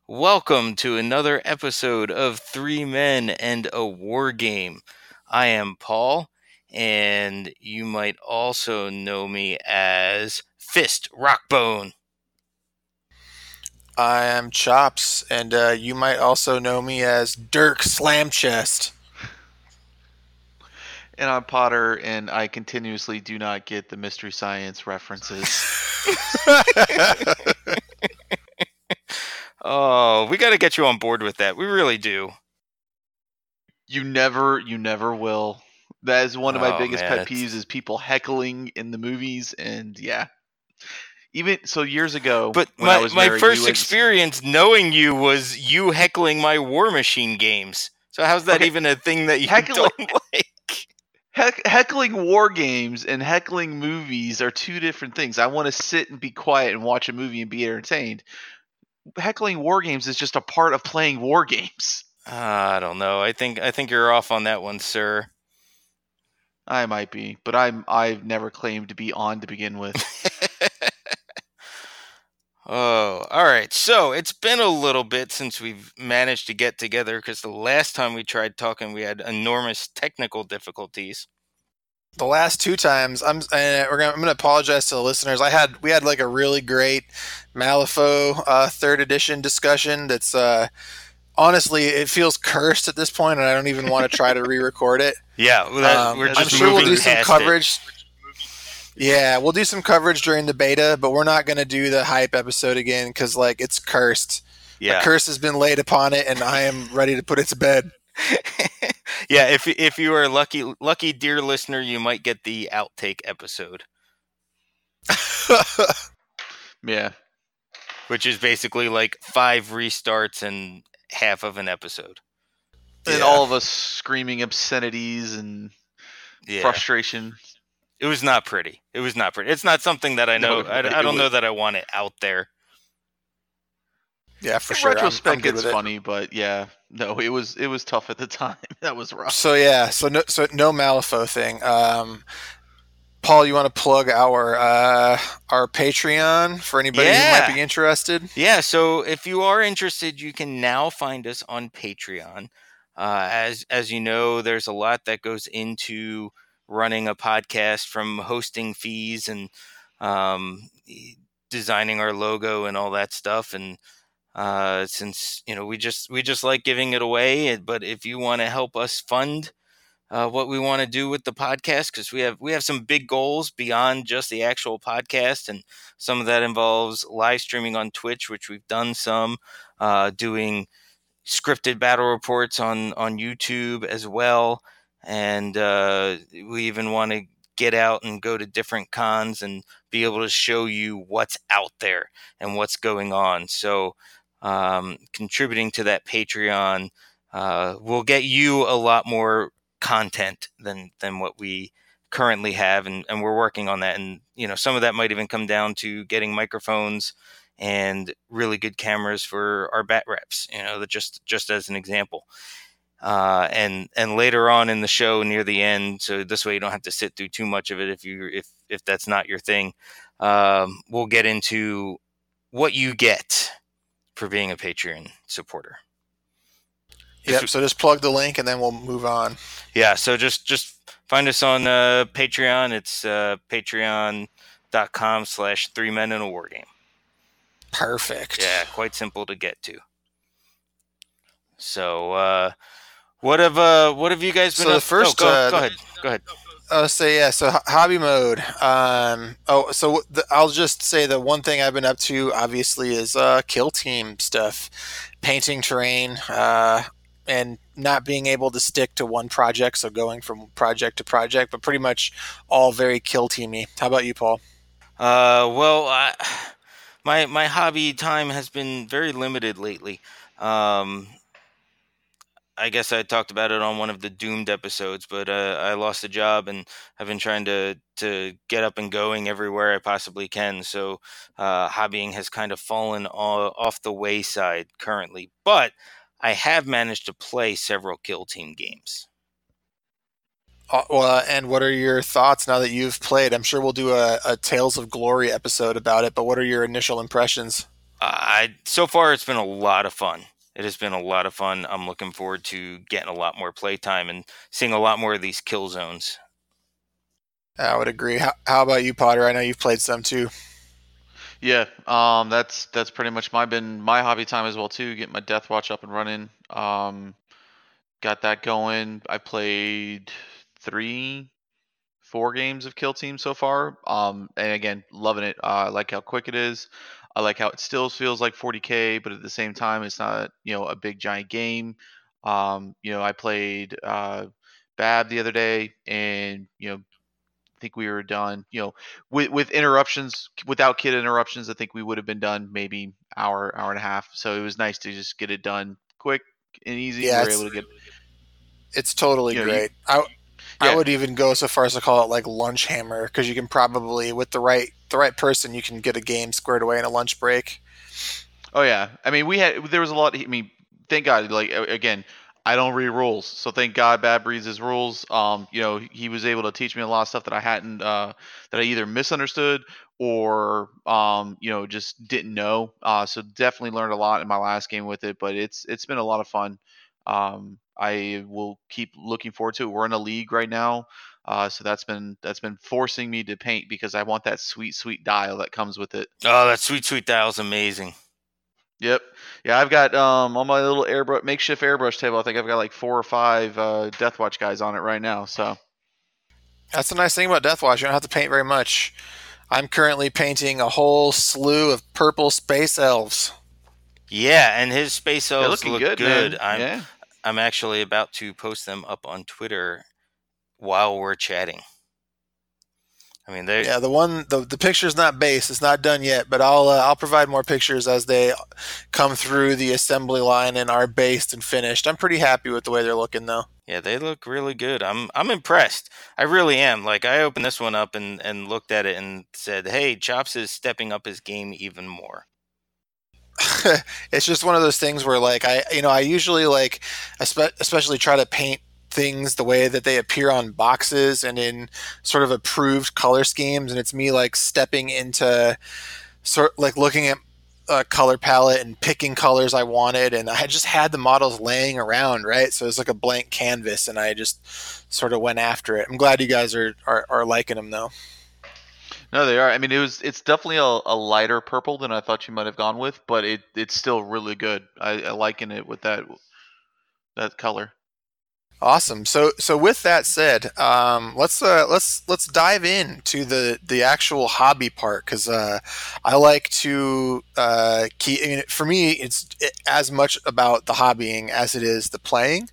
Welcome to another episode of Three Men and a War Game. I am Paul, and you might also know me as Fist Rockbone. I am Chops, and you might also know me as Dirk Slamchest. And I'm Potter, and I continuously do not get the Mystery Science references. Oh, we got to get you on board with that. We really do. You never will. That is one of my Oh, biggest man, pet peeves is people heckling in the movies, and yeah. Even so, years ago, But when I my, was my married, first experience knowing you was you heckling my War Machine games. So how's that Okay. even a thing that you Heckling- don't like? heckling war games and heckling movies are two different things. I want to sit and be quiet and watch a movie and be entertained. Heckling war games is just a part of playing war games. I don't know. I think you're off on that one, sir. I might be, but I've never claimed to be on to begin with. Oh, all right. So it's been a little bit since we've managed to get together because the last time we tried talking, we had enormous technical difficulties. The last two times, I'm gonna apologize to the listeners. We had like a really great Malifaux third edition discussion. That's honestly, it feels cursed at this point, and I don't even want to try to re-record it. Yeah, we're just I'm sure we'll do some past coverage. Yeah, we'll do some coverage during the beta, but we're not going to do the hype episode again because, like, it's cursed. Yeah. A curse has been laid upon it, and I am ready to put it to bed. Yeah, if you are lucky, dear listener, you might get the outtake episode. Yeah. Which is basically like 5 restarts and half of an episode. And all of us screaming obscenities and frustration. It was not pretty. It's not something that I know. No, I don't know that I want it out there. Yeah, for In sure. retrospect, I'm it's funny, but yeah, no, it was tough at the time. That was rough. So yeah, so no Malifaux thing. Paul, you want to plug our Patreon for anybody who might be interested? Yeah, so if you are interested, you can now find us on Patreon. As you know, there's a lot that goes into running a podcast, from hosting fees and designing our logo and all that stuff. And since we just like giving it away, but if you want to help us fund what we want to do with the podcast, because we have some big goals beyond just the actual podcast, and some of that involves live streaming on Twitch, which we've done some, doing scripted battle reports on YouTube as well, and we even want to get out and go to different cons and be able to show you what's out there and what's going on. So contributing to that Patreon will get you a lot more content than what we currently have, and we're working on that. And some of that might even come down to getting microphones and really good cameras for our bat reps, just as an example. And later on in the show, near the end, so this way you don't have to sit through too much of it if that's not your thing, we'll get into what you get for being a Patreon supporter. Yep, so just plug the link and then we'll move on. Yeah, so just find us on Patreon. It's patreon.com/3meninawargame. Perfect. Yeah, quite simple to get to. So what have you guys been So up? the first, go ahead. So hobby mode. I'll just say the one thing I've been up to, obviously, is kill team stuff, painting terrain, and not being able to stick to one project, so going from project to project, but pretty much all very kill teamy. How about you, Paul? Well, my hobby time has been very limited lately. I guess I talked about it on one of the Doomed episodes, but I lost a job and I've been trying to get up and going everywhere I possibly can. So hobbying has kind of fallen off the wayside currently, but I have managed to play several kill team games. And what are your thoughts now that you've played? I'm sure we'll do a Tales of Glory episode about it, but what are your initial impressions? I so far it's been a lot of fun. It has been a lot of fun. I'm looking forward to getting a lot more playtime and seeing a lot more of these kill zones. I would agree. How about you, Potter? I know you've played some too. Yeah, that's pretty much been my hobby time as well too. Get my Death Watch up and running. Got that going. I played 4 games of Kill Team so far. And again, loving it. I like how quick it is. I like how it still feels like 40K, but at the same time, it's not a big giant game. I played Bab the other day, and I think we were done. With interruptions, without kid interruptions, I think we would have been done maybe hour and a half. So it was nice to just get it done quick and easy. We Yeah, were able to get it's totally you great. I yeah. would even go so far as to call it like lunch hammer because you can probably with the right person you can get a game squared away in a lunch break. Oh yeah, I mean there was a lot. I mean, thank God. Like again, I don't read rules, so thank God Bad reads his rules. He was able to teach me a lot of stuff that I hadn't that I either misunderstood or just didn't know. So definitely learned a lot in my last game with it, but it's been a lot of fun. I will keep looking forward to it. We're in a league right now. So that's been forcing me to paint because I want that sweet dial that comes with it. Oh, that sweet dial is amazing. Yep. Yeah, I've got on my little makeshift airbrush table. I think I've got like 4 or 5 Deathwatch guys on it right now. So That's the nice thing about Deathwatch. You don't have to paint very much. I'm currently painting a whole slew of purple space elves. Yeah, and his space they're elves looking look good, good. man. Yeah. I'm actually about to post them up on Twitter while we're chatting. I mean, they Yeah, the picture's not base. It's not done yet, but I'll provide more pictures as they come through the assembly line and are based and finished. I'm pretty happy with the way they're looking though. yeah, they look really good. I'm impressed. I really am. Like I opened this one up and looked at it and said, "Hey, Chops is stepping up his game even more." It's just one of those things where like I usually like especially try to paint things the way that they appear on boxes and in sort of approved color schemes, and it's me like stepping into sort like looking at a color palette and picking colors I wanted, and I just had the models laying around, right? So it's like a blank canvas, and I just sort of went after it. I'm glad you guys are liking them though. No, they are. I mean, it's definitely a lighter purple than I thought you might have gone with, but it's still really good. I liken it with that color. Awesome. So with that said, let's dive in to the actual hobby part because I like to keep. I mean, for me, it's as much about the hobbying as it is the playing.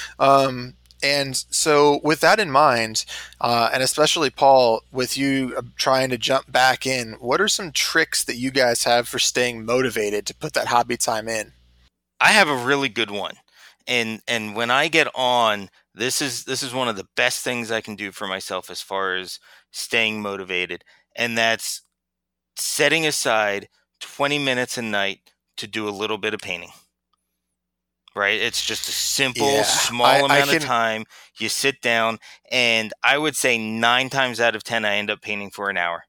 And so, with that in mind, and especially Paul, with you trying to jump back in, what are some tricks that you guys have for staying motivated to put that hobby time in? I have a really good one. And when I get on, this is one of the best things I can do for myself as far as staying motivated, and that's setting aside 20 minutes a night to do a little bit of painting. Right? It's just a simple, Yeah, I, small I amount of can. time. You sit down, and I would say 9 times out of 10, I end up painting for an hour.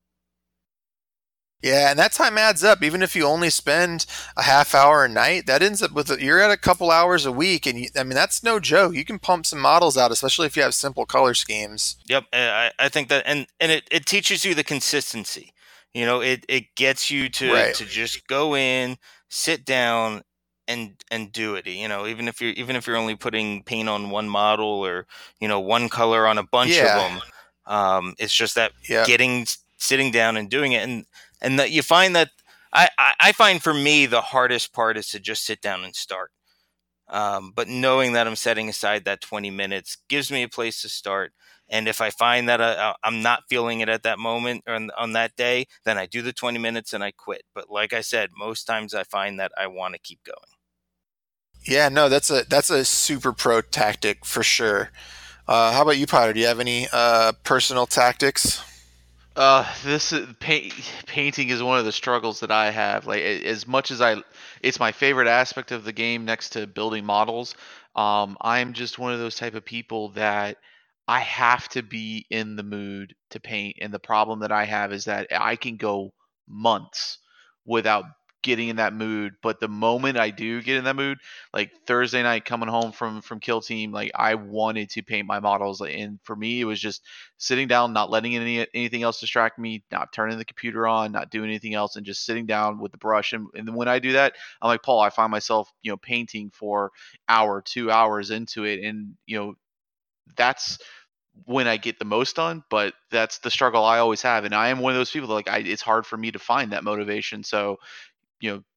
Yeah, and that time adds up. Even if you only spend a half hour a night, that ends up with you're at a couple hours a week, and I mean that's no joke. You can pump some models out, especially if you have simple color schemes. Yep, I think that, and it teaches you the consistency. It gets you Right. to just go in, sit down, and do it. Even if you're only putting paint on one model or one color on a bunch of Yeah. them. It's just that Yeah. sitting down and doing it, and that you find that I find for me the hardest part is to just sit down and start. But knowing that I'm setting aside that 20 minutes gives me a place to start. And if I find that I'm not feeling it at that moment or on that day, then I do the 20 minutes and I quit. But like I said, most times I find that I want to keep going. Yeah. No, that's a super pro tactic for sure. How about you, Potter? Do you have any personal tactics? This is, painting is one of the struggles that I have. Like as much as it's my favorite aspect of the game next to building models. I'm just one of those type of people that I have to be in the mood to paint. And the problem that I have is that I can go months without getting in that mood. But the moment I do get in that mood, like Thursday night coming home from Kill Team, like I wanted to paint my models, and for me it was just sitting down, not letting anything else distract me, not turning the computer on, not doing anything else, and just sitting down with the brush. And then when I do that, I'm like Paul, I find myself painting for hour, 2 hours into it, and that's when I get the most done. But that's the struggle I always have, and I am one of those people that it's hard for me to find that motivation. So you know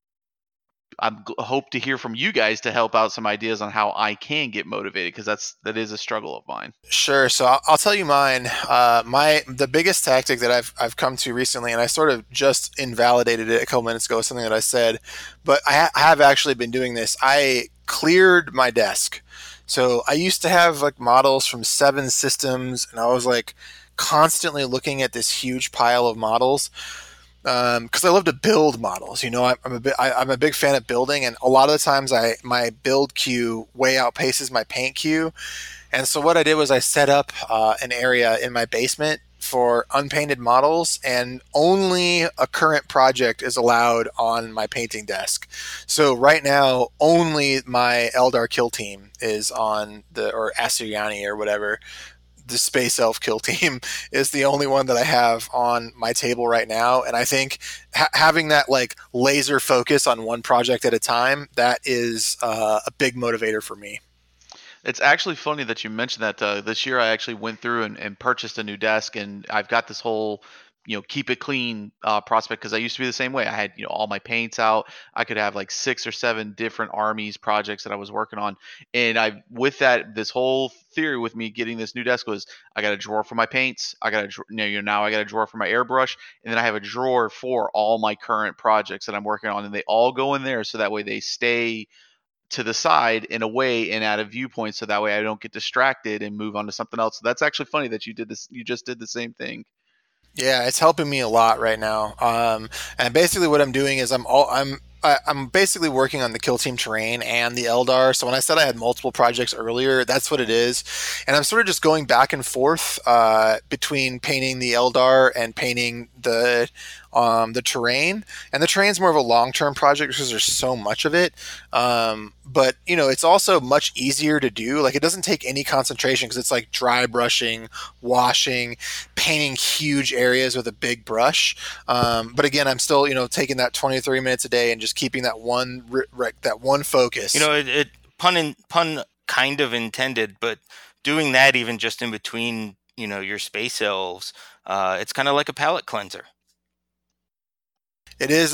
hope to hear from you guys to help out some ideas on how I can get motivated, because that is a struggle of mine. Sure. So I'll tell you mine. The biggest tactic that I've come to recently, and I sort of just invalidated it a couple minutes ago, something that I said, but I have actually been doing this. I cleared my desk. So I used to have like models from 7 systems, and I was like constantly looking at this huge pile of models. Because I love to build models, I'm a big fan of building, and a lot of the times my build queue way outpaces my paint queue. And so what I did was I set up an area in my basement for unpainted models, and only a current project is allowed on my painting desk. So right now, only my Eldar Kill Team is on or Asuryani or whatever. The Space Elf Kill Team is the only one that I have on my table right now. And I think having that like laser focus on one project at a time, that is a big motivator for me. It's actually funny that you mentioned that. This year I actually went through and purchased a new desk, and I've got this whole keep it clean prospect, because I used to be the same way. I had all my paints out. I could have like 6 or 7 different armies projects that I was working on, and with that, this whole theory with me getting this new desk was I got a drawer for my paints. I got now I got a drawer for my airbrush, and then I have a drawer for all my current projects that I'm working on, and they all go in there, so that way they stay to the side in a way and at a viewpoint, so that way I don't get distracted and move on to something else. So that's actually funny that you just did the same thing. Yeah, it's helping me a lot right now. And basically, what I'm doing is I'm basically working on the Kill Team terrain and the Eldar. So when I said I had multiple projects earlier, that's what it is. And I'm sort of just going back and forth between painting the Eldar and painting the terrain. And the terrain's more of a long-term project because there's so much of it. But it's also much easier to do. Like, it doesn't take any concentration because it's like dry brushing, washing, painting huge areas with a big brush. But again, I'm still taking that 20 or 30 minutes a day and just keeping that one focus. It pun kind of intended, but doing that even just in between your space elves, it's kind of like a palate cleanser. It is.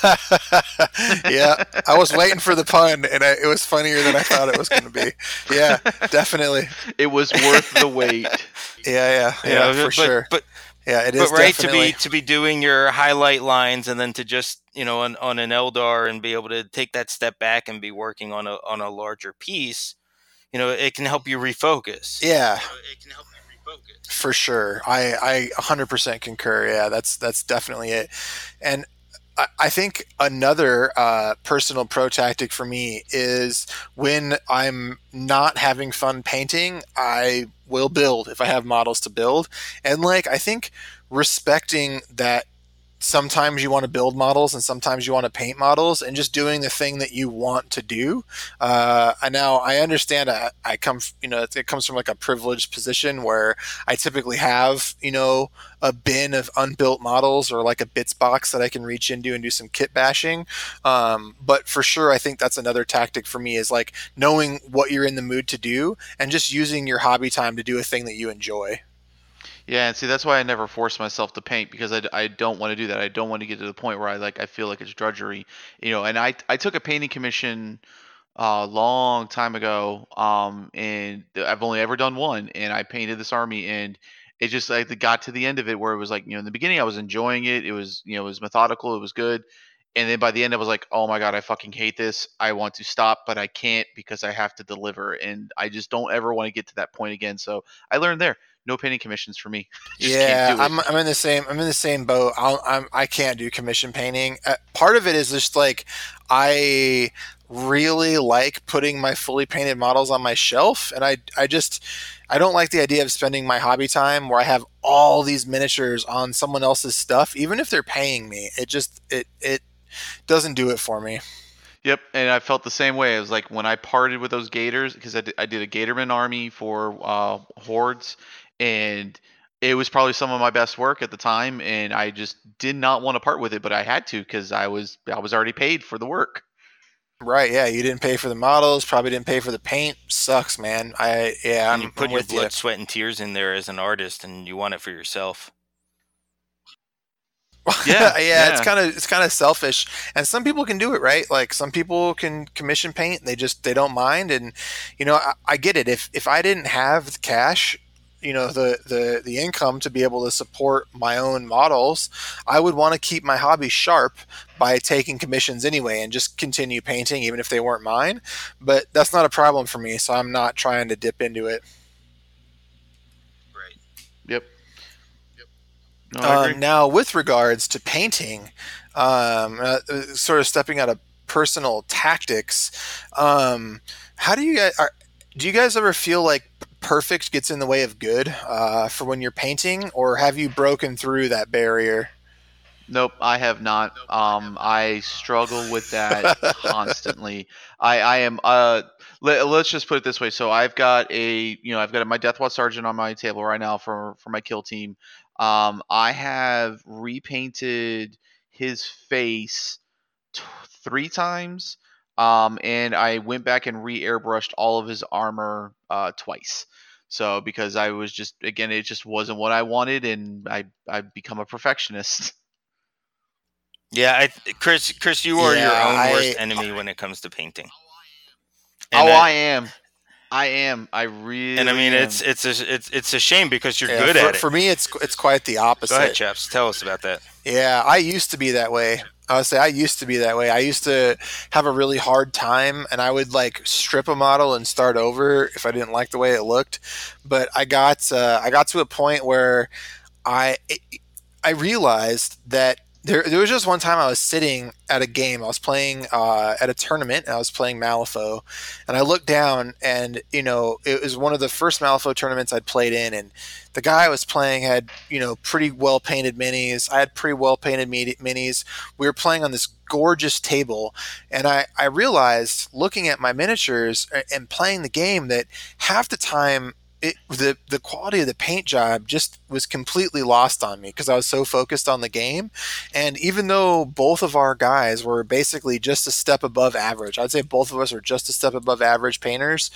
Yeah, I was waiting for the pun, and it was funnier than I thought it was going to be. Yeah, definitely. It was worth the wait. Yeah, for sure. But yeah, it is. But right, definitely. to be doing your highlight lines, and then to just on an Eldar and be able to take that step back and be working on a larger piece, it can help you refocus. Yeah. It can help you refocus. For sure. I 100% concur. Yeah, that's definitely it. And I think another personal pro tactic for me is when I'm not having fun painting, I will build if I have models to build. And I think respecting that sometimes you want to build models and sometimes you want to paint models, and just doing the thing that you want to do. Now I understand it comes from like a privileged position where I typically have, a bin of unbuilt models or like a bits box that I can reach into and do some kit bashing. But for sure, I think that's another tactic for me, is like knowing what you're in the mood to do and just using your hobby time to do a thing that you enjoy. Yeah, and see, that's why I never force myself to paint, because I don't want to do that. I don't want to get to the point where I feel like it's drudgery, And I took a painting commission a long time ago, and I've only ever done one, and I painted this army, and it just got to the end of it where it was in the beginning I was enjoying it. It was it was methodical, it was good, and then by the end I was like, oh my god, I fucking hate this. I want to stop, but I can't because I have to deliver, and I just don't ever want to get to that point again. So I learned there. No painting commissions for me. Yeah, I'm in the same boat. I can't do commission painting. Part of it is just I really like putting my fully painted models on my shelf, and I don't like the idea of spending my hobby time where I have all these miniatures on someone else's stuff, even if they're paying me. doesn't do it for me. Yep, and I felt the same way. It was like when I parted with those Gators, because I did a Gatorman army for Hordes, and it was probably some of my best work at the time, and I just did not want to part with it, but I had to because I was already paid for the work. Right? Yeah, you didn't pay for the models, probably didn't pay for the paint. Sucks, man. And you I'm put your with you. blood, sweat, and tears in there as an artist, and you want it for yourself. Yeah, Yeah, yeah. it's kind of selfish, and some people can do it, right? Like some people can commission paint, and they don't mind, and I get it. If I didn't have the cash, the income to be able to support my own models, I would want to keep my hobby sharp by taking commissions anyway, and just continue painting even if they weren't mine. But that's not a problem for me, so I'm not trying to dip into it. Right. Yep. No, I agree. Now, with regards to painting, sort of stepping out of personal tactics, how do you guys ever feel like perfect gets in the way of good for when you're painting, or have you broken through that barrier? Nope, I have not. I struggle with that constantly. I am. Let's just put it this way. So I've got my Death Watch Sergeant on my table right now for my kill team. I have repainted his face 3 times. And I went back and re-airbrushed all of his armor twice. So because I was just, again, it just wasn't what I wanted, and I've become a perfectionist. Yeah, Chris, you are your Yeah, own worst enemy when it comes to painting. Oh, And I am. I am. I really. and I mean, am. it's a shame because you're Yeah, good at it. for me, it's quite the opposite. Go ahead, chaps. Tell us about that. Yeah, I used to be that way. I would say I used to be that way. I used to have a really hard time, and I would like strip a model and start over if I didn't like the way it looked. But I got to a point where I I realized that there was just one time I was sitting at a game. I was playing at a tournament, and I was playing Malifaux, and I looked down, and it was one of the first Malifaux tournaments I'd played in, and the guy I was playing had pretty well painted minis. I had pretty well painted minis. We were playing on this gorgeous table, and I realized looking at my miniatures and playing the game that half the time the quality of the paint job just was completely lost on me because I was so focused on the game. And even though both of our guys were basically just a step above average, I'd say both of us were just a step above average painters.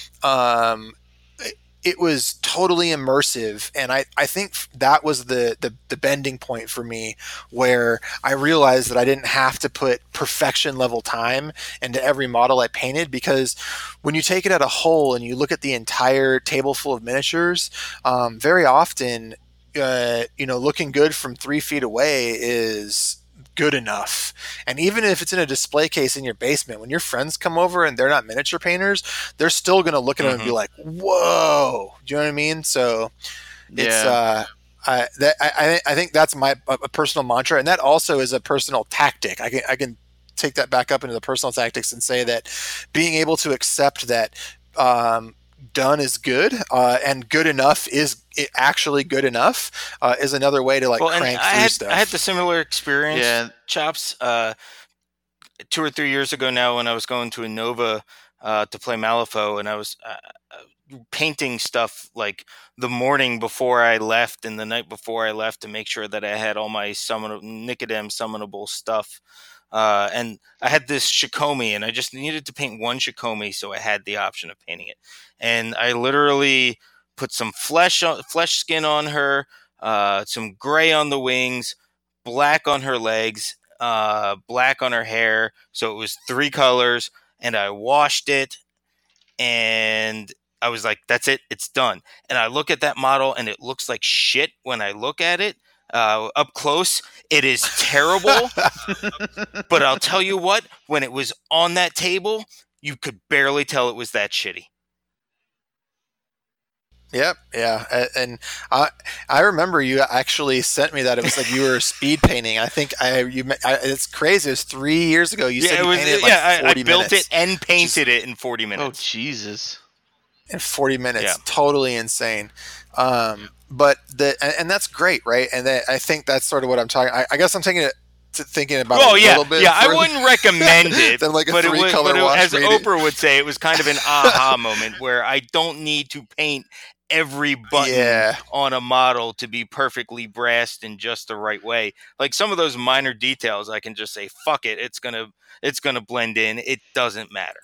It was totally immersive, and I think that was the bending point for me, where I realized that I didn't have to put perfection level time into every model I painted, because when you take it at a whole and you look at the entire table full of miniatures, very often looking good from 3 feet away is good enough. And even if it's in a display case in your basement, when your friends come over and they're not miniature painters, they're still going to look at them and be like, whoa. Do you know what I mean? So it's I think that's a personal mantra, and that also is a personal tactic. I can take that back up into the personal tactics and say that being able to accept that done is good, and good enough is actually good enough, is another way to crank through stuff. I had the similar experience, Chops, 2 or 3 years ago now, when I was going to Innova to play Malifaux, and I was painting stuff like the morning before I left and the night before I left to make sure that I had all my Nicodem summonable stuff. And I had this Shikomi, and I just needed to paint one Shikomi, so I had the option of painting it. And I literally put some flesh skin on her, some gray on the wings, black on her legs, black on her hair. So it was 3 colors, and I washed it, and I was like, that's it, it's done. And I look at that model, and it looks like shit when I look at it. Up close, it is terrible. But I'll tell you what, when it was on that table, you could barely tell it was that shitty. Yep, yeah, and I remember you actually sent me that. It was like you were speed painting. I think it's crazy. It was 3 years ago. You said you painted it like 40 I built minutes. it and painted it in 40 minutes. Oh, Jesus. In 40 minutes. Yeah. Totally insane. But and that's great, right? And I think that's sort of what I'm talking. I guess I'm taking it thinking about Oh a yeah, little bit. yeah. I further wouldn't recommend it, than like a but three-color wash as made it. Oprah would say, it was kind of an aha moment where I don't need to paint every button Yeah. on a model to be perfectly brassed in just the right way. Like some of those minor details, I can just say, "Fuck it, it's gonna blend in. It doesn't matter."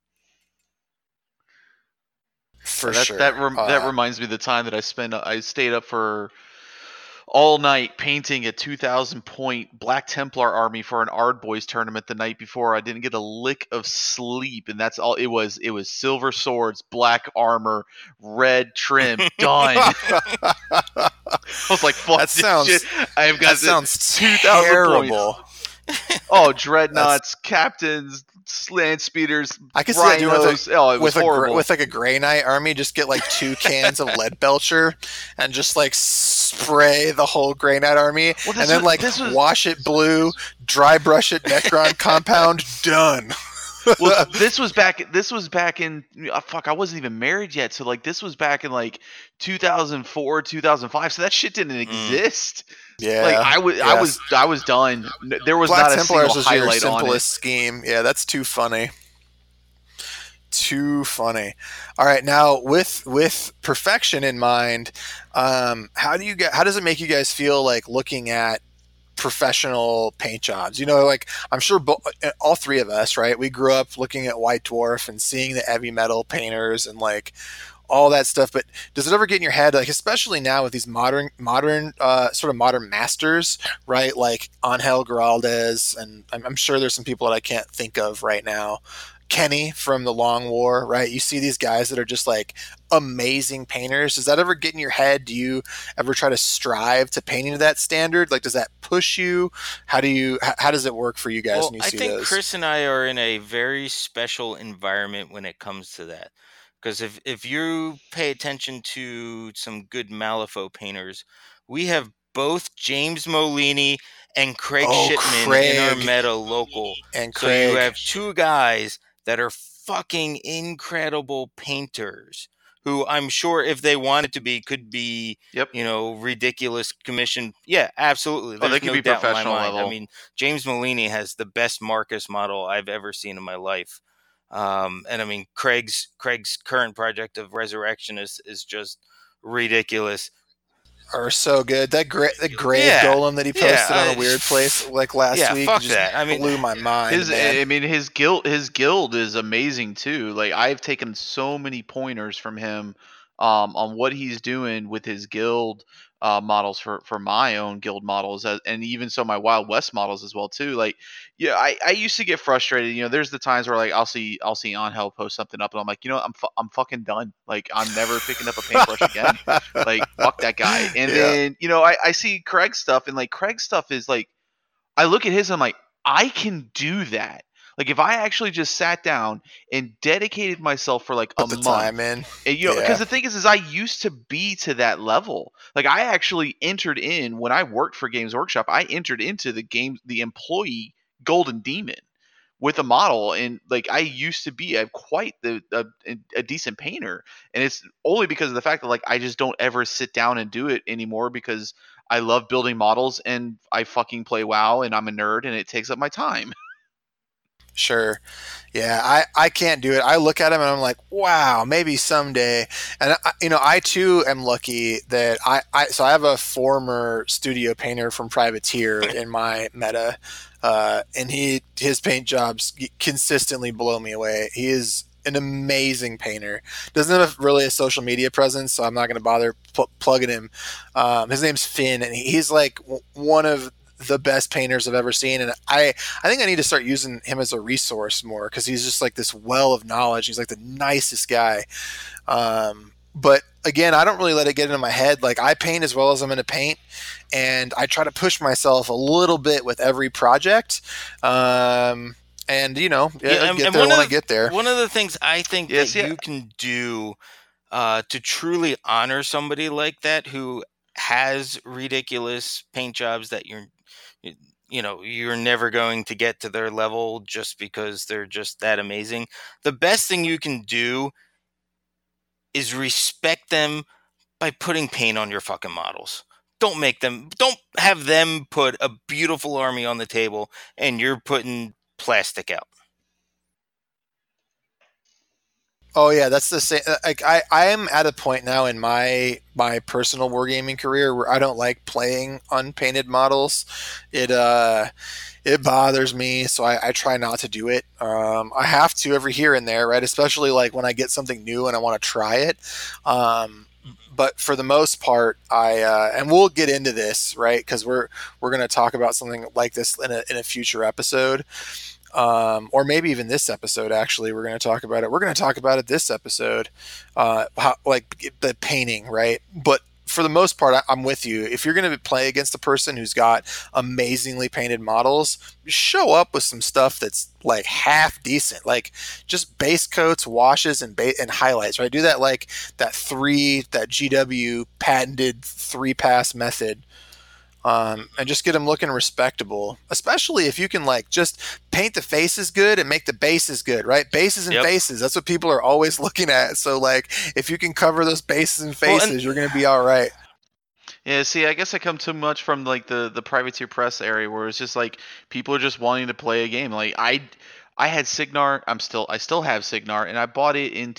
For That sure. that reminds me of the time that I stayed up for all night painting a 2,000 point Black Templar army for an Ardboys tournament the night before. I didn't get a lick of sleep, and that's all it was. It was silver swords, black armor, red trim, done. I was like, "Fuck That this sounds- shit! I've got that sounds 2,000 terrible. points." Oh, dreadnoughts, captains, land speeders, I could see that doing rhinos. Oh, it was horrible. with like a Grey Knight army. Just get like 2 cans of lead belcher and just like spray the whole Grey Knight army, Well, and then like wash it blue, dry brush it Necron compound. Done. Well, this was back in fuck, I wasn't even married yet, so like this was back in like 2004, 2005. So that shit didn't exist. Yeah, like I was done. There was Black not a Templars single is your highlight on it. simplest scheme. Yeah, that's too funny. Too funny. All right, now with perfection in mind, how does it make you guys feel like looking at professional paint jobs? You know, like I'm sure all 3 of us, right? We grew up looking at White Dwarf and seeing the heavy metal painters and like all that stuff. But does it ever get in your head, like especially now with these modern sort of modern masters, right? Like Angel Giraldez, and I'm sure there's some people that I can't think of right now. Kenny from the Long War, right? You see these guys that are just like amazing painters. Does that ever get in your head? Do you ever try to strive to painting to that standard? Like, does that push you? How does it work for you guys when you see those? I think Chris and I are in a very special environment when it comes to that. Because if you pay attention to some good Malifaux painters, we have both James Molini and Craig Shipman in our meta local. And so you have 2 guys that are fucking incredible painters who I'm sure if they wanted to be could be, ridiculous commission. Yeah, absolutely. They could be professional level. I mean, James Molini has the best Marcus model I've ever seen in my life. And I mean, Craig's current project of Resurrection is just ridiculous. Are so good. The grave golem that he posted on a weird place like last week fuck just that. I mean, blew my mind. His guild is amazing too. Like I've taken so many pointers from him on what he's doing with his guild models for my own guild models, and even so my Wild West models as well too. Like, yeah, I used to get frustrated. You know, there's the times where like I'll see Angel post something up, and I'm like, you know, I'm fucking done. Like, I'm never picking up a paintbrush again. Like, fuck that guy. And then I see Craig's stuff, and like Craig's stuff is like, I look at his, and I'm like, I can do that. Like if I actually just sat down and dedicated myself for like a month, time in, and, because the thing is I used to be to that level. Like I actually entered in when I worked for Games Workshop. I entered into the employee Golden Demon with a model, and like I used to be quite a decent painter, and it's only because of the fact that like I just don't ever sit down and do it anymore because I love building models and I fucking play WoW and I'm a nerd and it takes up my time. Sure. Yeah, I can't do it. I look at him and I'm like, wow, maybe someday. And I too am lucky that so I have a former studio painter from Privateer in my meta, and his paint jobs consistently blow me away. He is an amazing painter. Doesn't have really a social media presence, so I'm not going to bother plugging him. His name's Finn, and he's like one of the best painters I've ever seen, and I think I need to start using him as a resource more because he's just like this well of knowledge. He's like the nicest guy. But again, I don't really let it get into my head. Like I paint as well as I'm going to paint, and I try to push myself a little bit with every project. And get there when I get there. One of the things I think you can do to truly honor somebody like that who has ridiculous paint jobs that you're never going to get to their level just because they're just that amazing. The best thing you can do is respect them by putting paint on your fucking models. Don't have them put a beautiful army on the table and you're putting plastic out. Oh yeah, that's the same. Like I am at a point now in my personal wargaming career where I don't like playing unpainted models. It bothers me, so I try not to do it. I have to every here and there, right? Especially like when I get something new and I want to try it. But for the most part, and we'll get into this, right? Because we're going to talk about something like this in a future episode. Or maybe even this episode. Actually, we're going to talk about it. We're going to talk about it this episode, like the painting, right? But for the most part, I'm with you. If you're going to play against a person who's got amazingly painted models, show up with some stuff that's like half decent, like just base coats, washes, and highlights. Right? Do that like that GW patented 3-pass method. And just get them looking respectable, especially if you can like just paint the faces good and make the bases good, right? Bases and faces, that's what people are always looking at. So like if you can cover those bases and faces, you're going to be all right. Yeah, see, I guess I come too much from like the privateer press area where it's just like people are just wanting to play a game. Like I had Signar, I still have Signar, and I bought it in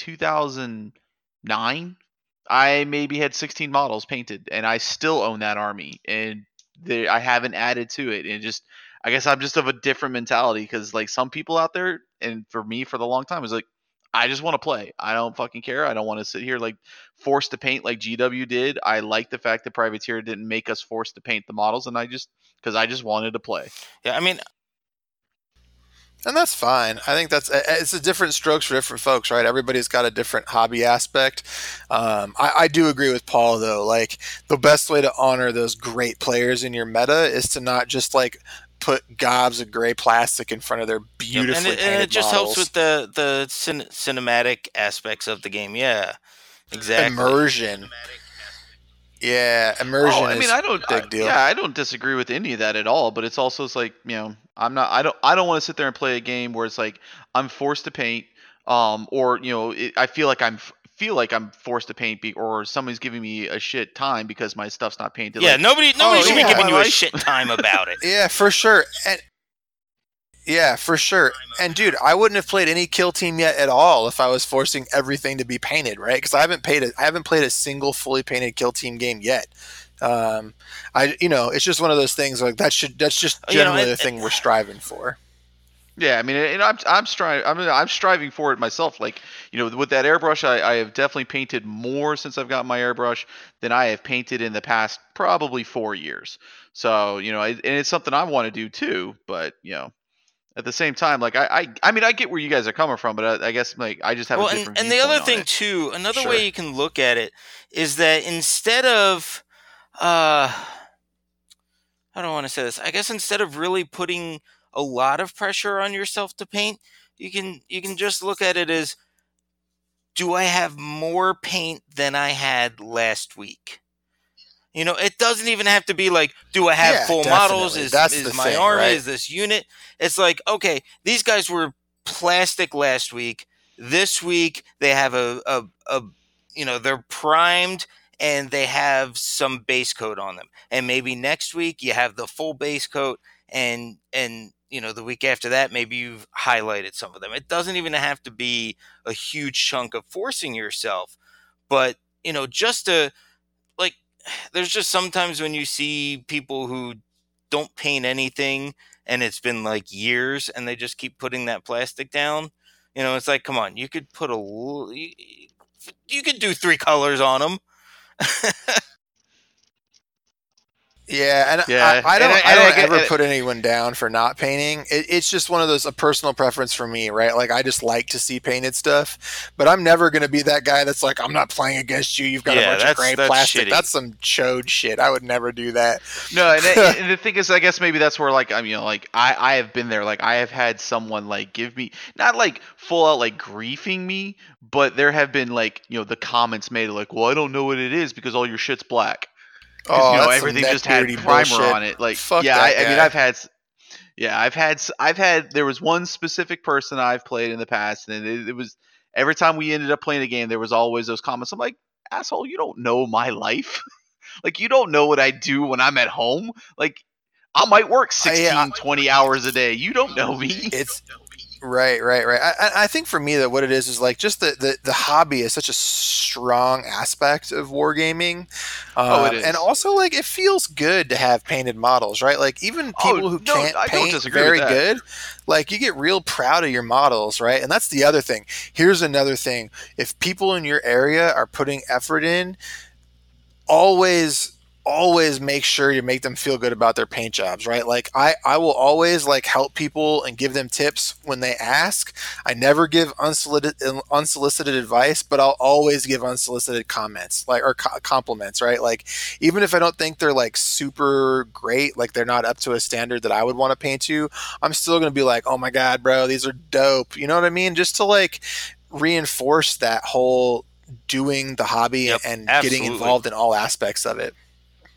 2009. I maybe had 16 models painted, and I still own that army, and I haven't added to it. And just, I guess I'm just of a different mentality because like some people out there, and for me for the long time, is like, I just want to play. I don't fucking care. I don't want to sit here like forced to paint like GW did. I like the fact that Privateer didn't make us forced to paint the models, and because I just wanted to play. Yeah, I mean, and that's fine. I think it's a different strokes for different folks, right? Everybody's got a different hobby aspect. I do agree with Paul though. Like the best way to honor those great players in your meta is to not just like put gobs of gray plastic in front of their beautifully painted and it just models. helps with the cinematic aspects of the game. Yeah, exactly. Immersion. Yeah, immersion. I mean, I don't. Big deal. I don't disagree with any of that at all. But it's also it's like I'm not. I don't want to sit there and play a game where it's like I'm forced to paint, or I feel like I'm forced to paint, or somebody's giving me a shit time because my stuff's not painted. Yeah, like, nobody should be giving you a shit time about it. Yeah, for sure. Yeah, for sure. And dude, I wouldn't have played any kill team yet at all if I was forcing everything to be painted, right? Because I haven't played a single fully painted kill team game yet. It's just one of those things like that's just generally the thing we're striving for. Yeah, I mean, and I'm striving for it myself. Like, with that airbrush, I have definitely painted more since I've got my airbrush than I have painted in the past probably 4 years. So, and it's something I want to do too. But at the same time, like I mean, I get where you guys are coming from, but I guess like I just have a different. And the other thing too, another way you can look at it is that instead of, I don't want to say this. I guess instead of really putting a lot of pressure on yourself to paint, you can just look at it as, do I have more paint than I had last week? It doesn't even have to be like, do I have full models? Is my army? Right? Is this unit? It's like, okay, these guys were plastic last week. This week they have they're primed and they have some base coat on them. And maybe next week you have the full base coat, and the week after that maybe you've highlighted some of them. It doesn't even have to be a huge chunk of forcing yourself, but just to like. There's just sometimes when you see people who don't paint anything and it's been like years and they just keep putting that plastic down. It's like, come on, you could put you could do 3 colors on them. Yeah, and I don't ever put anyone down for not painting. It's just one of those, a personal preference for me, right? Like I just like to see painted stuff, but I'm never going to be that guy that's like, I'm not playing against you. You've got a bunch of gray plastic. Shitty. That's some chode shit. I would never do that. No, and the thing is, I guess maybe that's where like I have been there. Like I have had someone like give me not like full out like griefing me, but there have been like the comments made like, well, I don't know what it is because all your shit's black. Oh, everything just had primer bullshit. On it. Like, fuck yeah, that guy. I've had. There was one specific person I've played in the past, and it was every time we ended up playing a game, there was always those comments. I'm like, asshole, you don't know my life. Like, you don't know what I do when I'm at home. Like, I might work 16, 20 hours a day. You don't know me. It's right. I think for me that what it is like just the hobby is such a strong aspect of wargaming. It is. And also like it feels good to have painted models, right? Like even people who can't paint very good, like you get real proud of your models, right? And that's the other thing. Here's another thing. If people in your area are putting effort in, always make sure you make them feel good about their paint jobs, right? Like I will always like help people and give them tips when they ask. I never give unsolicited advice, but I'll always give unsolicited comments, like, or compliments, right? Like even if I don't think they're like super great, like they're not up to a standard that I would want to paint to, I'm still going to be like, oh my God, bro, these are dope. You know what I mean? Just to like reinforce that whole doing the hobby and getting involved in all aspects of it.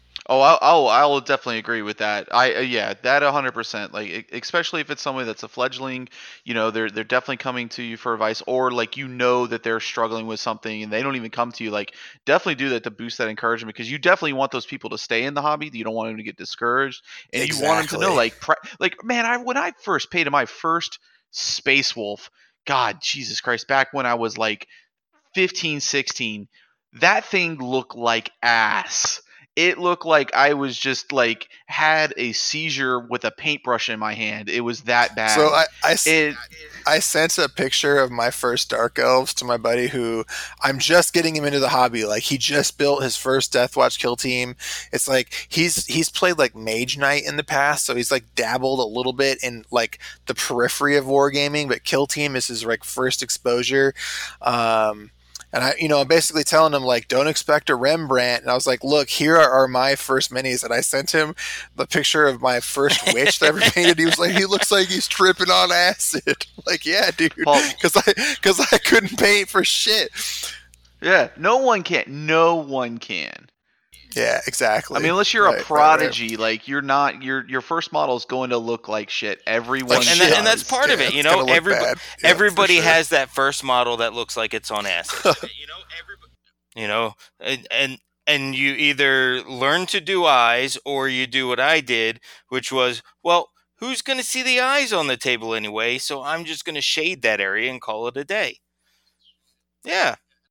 I'll definitely agree with that. That 100%. Like, especially if it's somebody that's a fledgling, they're definitely coming to you for advice, or like that they're struggling with something and they don't even come to you. Like, definitely do that to boost that encouragement, because you definitely want those people to stay in the hobby. You don't want them to get discouraged, and you want them to know, like man, when I first painted my first Space Wolf, God, Jesus Christ, back when I was like 15, 16, that thing looked like ass. It looked like I was just like had a seizure with a paintbrush in my hand. It was that bad. So I sent a picture of my first Dark Elves to my buddy who I'm just getting him into the hobby. Like he just built his first Deathwatch kill team. It's like he's played like Mage Knight in the past, so he's like dabbled a little bit in like the periphery of wargaming, but kill team is his like first exposure. And I'm basically telling him like, don't expect a Rembrandt. And I was like, look, here are my first minis. And I sent him the picture of my first witch that I ever painted. He was like, he looks like he's tripping on acid. Like, yeah, dude, because I couldn't paint for shit. Yeah, no one can. Yeah, exactly. I mean, unless you're a prodigy, right. Like you're not. Your first model is going to look like shit. Everyone, and that's part of it. Everybody has that first model that looks like it's on acid. And you either learn to do eyes or you do what I did, which was, well, who's going to see the eyes on the table anyway? So I'm just going to shade that area and call it a day. Yeah.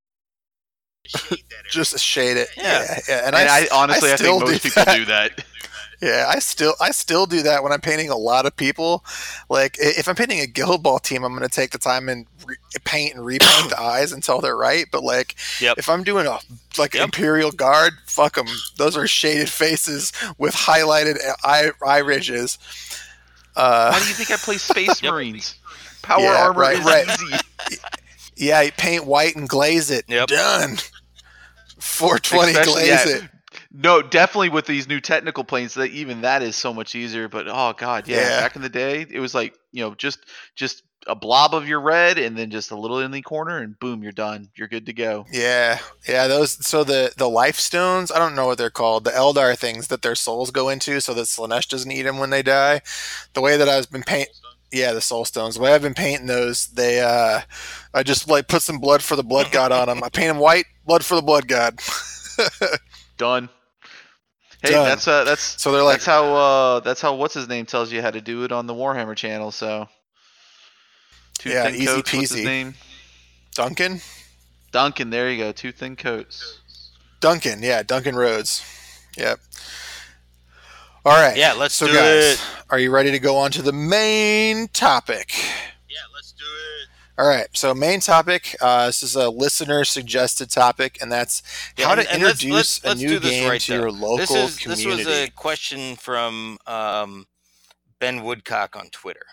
Just shade it. Yeah. And I honestly think most people do that. Yeah, I still do that when I'm painting a lot of people. Like if I'm painting a Guild Ball team, I'm going to take the time and paint and repaint the eyes until they're right. But like if I'm doing Imperial Guard, fuck them. Those are shaded faces with highlighted eye ridges. Why do you think I play Space Marines? Power armor is easy. Yeah, you paint white and glaze it. Yep. Done. 420 glaze it. No, definitely with these new technical planes, that is so much easier. But oh god, yeah. Back in the day, it was like just a blob of your red, and then just a little in the corner, and boom, you're done. You're good to go. Yeah. Those. So the life stones, I don't know what they're called. The Eldar things that their souls go into, so that Slaanesh doesn't eat them when they die. The way that I've been painting. Yeah, the soul stones. The way I've been painting those, I just like put some blood for the blood god on them. I paint them white, blood for the blood god. Done. Hey, Done. So they're like, that's how what's his name tells you how to do it on the Warhammer channel. So easy peasy. What's his name? Duncan. There you go. 2 thin coats. Duncan Rhodes. Yep. All right. Yeah, let's do guys, it. Are you ready to go on to the main topic? Yeah, let's do it. All right. So main topic, this is a listener suggested topic, and that's how to introduce a new game to your local community. This was a question from Ben Woodcock on Twitter.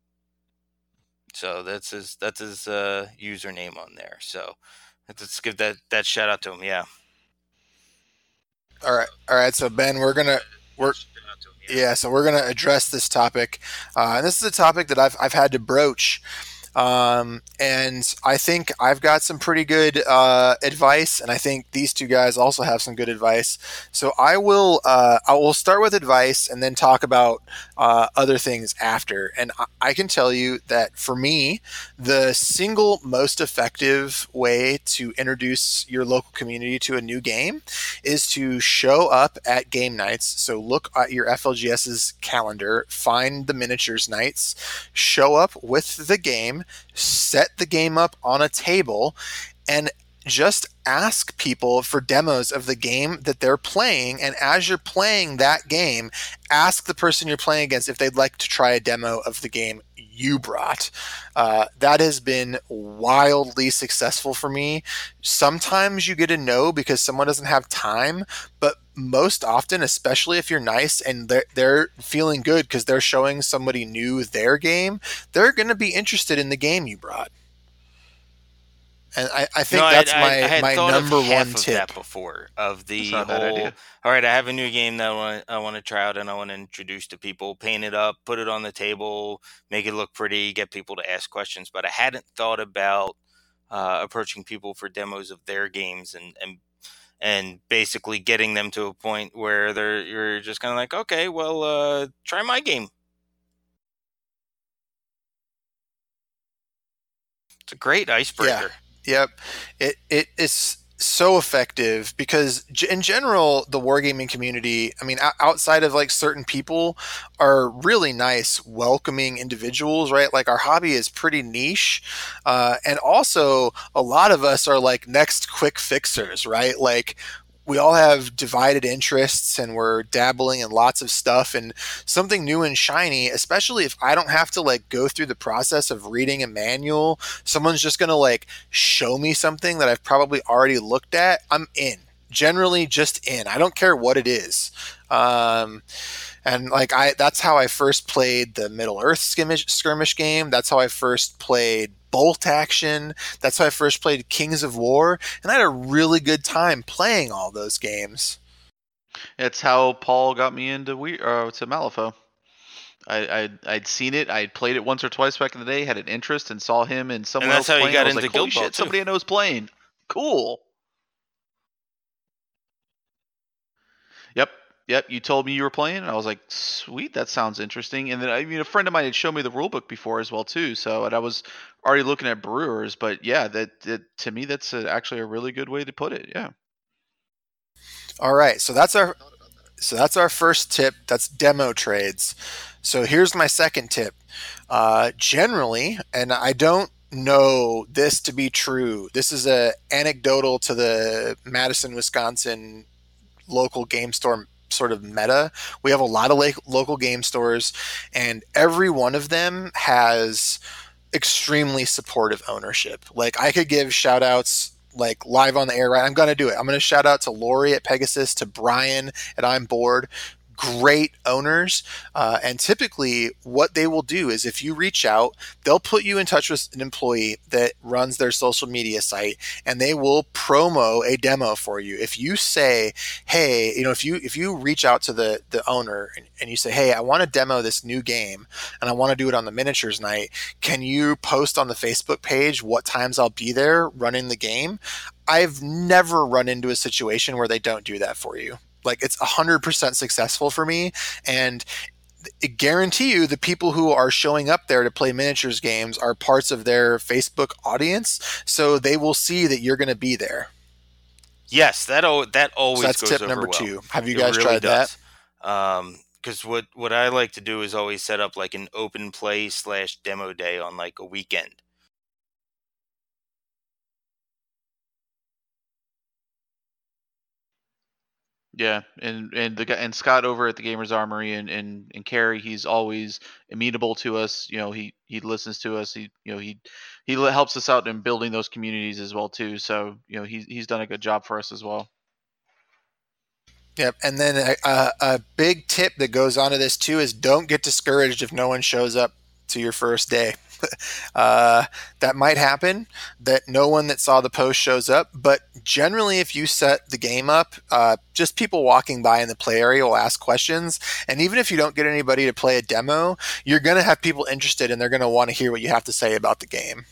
So that's his username on there. So let's give that shout out to him. Yeah. All right. So Ben, we're gonna address this topic, and this is a topic that I've had to broach And I think I've got some pretty good advice, and I think these two guys also have some good advice. So I will start with advice and then talk about other things after. And I can tell you that for me, the single most effective way to introduce your local community to a new game is to show up at game nights. So look at your FLGS's calendar, find the miniatures nights, show up with the game, set the game up on a table, and just ask people for demos of the game that they're playing. And as you're playing that game, ask the person you're playing against if they'd like to try a demo of the game you brought. That has been wildly successful for me. Sometimes you get a no because someone doesn't have time, but most often, especially if you're nice and they're feeling good because they're showing somebody new their game, they're going to be interested in the game you brought. And I think that's I had my thought number of half one of tip. that before. Of the That's not a bad whole, idea. all right, I have a new game that I want to try out and I want to introduce to people. Paint it up, put it on the table, make it look pretty, get people to ask questions. But I hadn't thought about approaching people for demos of their games and basically getting them to a point where you're just kind of like, okay, well, try my game. It's a great icebreaker. Yep. It is so effective because in general, the wargaming community, I mean, outside of like certain people, are really nice, welcoming individuals, right? Like our hobby is pretty niche. And also a lot of us are like next quick fixers, right? Like we all have divided interests and we're dabbling in lots of stuff, and something new and shiny, especially if I don't have to like go through the process of reading a manual, someone's just going to like show me something that I've probably already looked at, I'm in. Generally just in. I don't care what it is. And like that's how I first played the Middle Earth skirmish game. That's how I first played Bolt Action. That's how I first played Kings of War, and I had a really good time playing all those games. It's how Paul got me into to Malifaux. I'd seen it. I'd played it once or twice back in the day. Had an interest and saw him and someone And that's else how you playing. got I was into like, "Holy Guild Ball shit! too. Somebody I know is playing. Cool." Yep. Yep. You told me you were playing, and I was like, "Sweet, that sounds interesting." And then I mean, a friend of mine had shown me the rulebook before as well too. So, and I was already looking at brewers, but yeah, that to me that's actually a really good way to put it. Yeah. All right, so that's our first tip. That's demo trades. So here's my second tip. Generally, and I don't know this to be true. This is a anecdotal to the Madison, Wisconsin local game store sort of meta. We have a lot of local game stores, and every one of them has extremely supportive ownership. Like I could give shout outs like live on the air, right? I'm going to do it. I'm going to shout out to Lori at Pegasus, to Brian at I'm Bored. Great owners. And typically, what they will do is if you reach out, they'll put you in touch with an employee that runs their social media site, and they will promo a demo for you. If you say, hey, if you reach out to the owner and you say, hey, I want to demo this new game and I want to do it on the miniatures night, can you post on the Facebook page what times I'll be there running the game? I've never run into a situation where they don't do that for you. Like it's 100% successful for me, and I guarantee you the people who are showing up there to play miniatures games are parts of their Facebook audience, so they will see that you're going to be there. Yes, that always So that's goes tip over number well. 2. Have you It guys really tried that? does. Because what I like to do is always set up like an open play / demo day on like a weekend. Yeah, and the guy and Scott over at the Gamers Armory and Carrie, he's always amenable to us. You know, he listens to us. He helps us out in building those communities as well too. So he's done a good job for us as well. Yep. And then a big tip that goes on to this too is don't get discouraged if no one shows up to your first day. That might happen, that no one that saw the post shows up. But generally, if you set the game up, just people walking by in the play area will ask questions. And even if you don't get anybody to play a demo, you're going to have people interested and they're going to want to hear what you have to say about the game.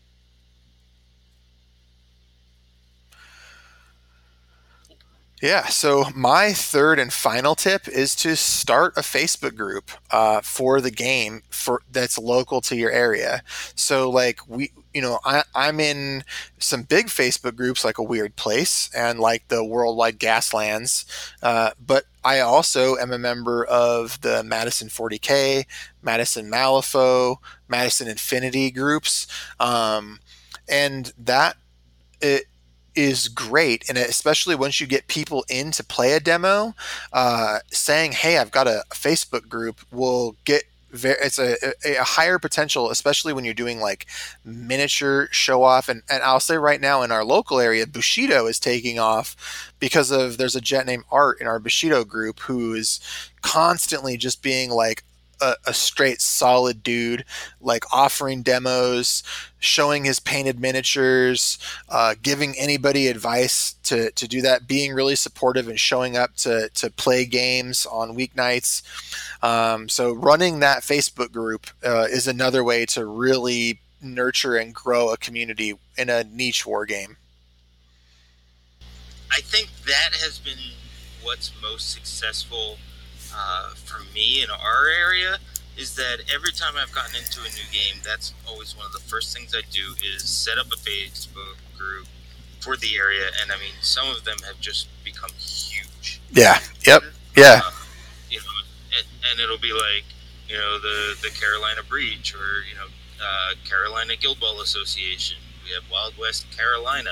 Yeah, so my third and final tip is to start a Facebook group for the game that's local to your area. So, like I'm in some big Facebook groups like A Weird Place and like the Worldwide Gaslands, but I also am a member of the Madison 40K, Madison Malifaux, Madison Infinity groups, and that it is great, and especially once you get people in to play a demo, saying, "Hey, I've got a Facebook group," will get it's a higher potential, especially when you're doing like miniature show off. And I'll say right now in our local area, Bushido is taking off because there's a jet named Art in our Bushido group who is constantly just being like a straight solid dude, like offering demos, showing his painted miniatures, giving anybody advice to do that, being really supportive and showing up to play games on weeknights. So running that Facebook group is another way to really nurture and grow a community in a niche war game. I think that has been what's most successful for me in our area, is that every time I've gotten into a new game, that's always one of the first things I do is set up a Facebook group for the area. And I mean, some of them have just become huge. Yeah. Yep. Yeah. And it'll be like, the Carolina Breach, or, Carolina Guild Ball Association. We have Wild West Carolina.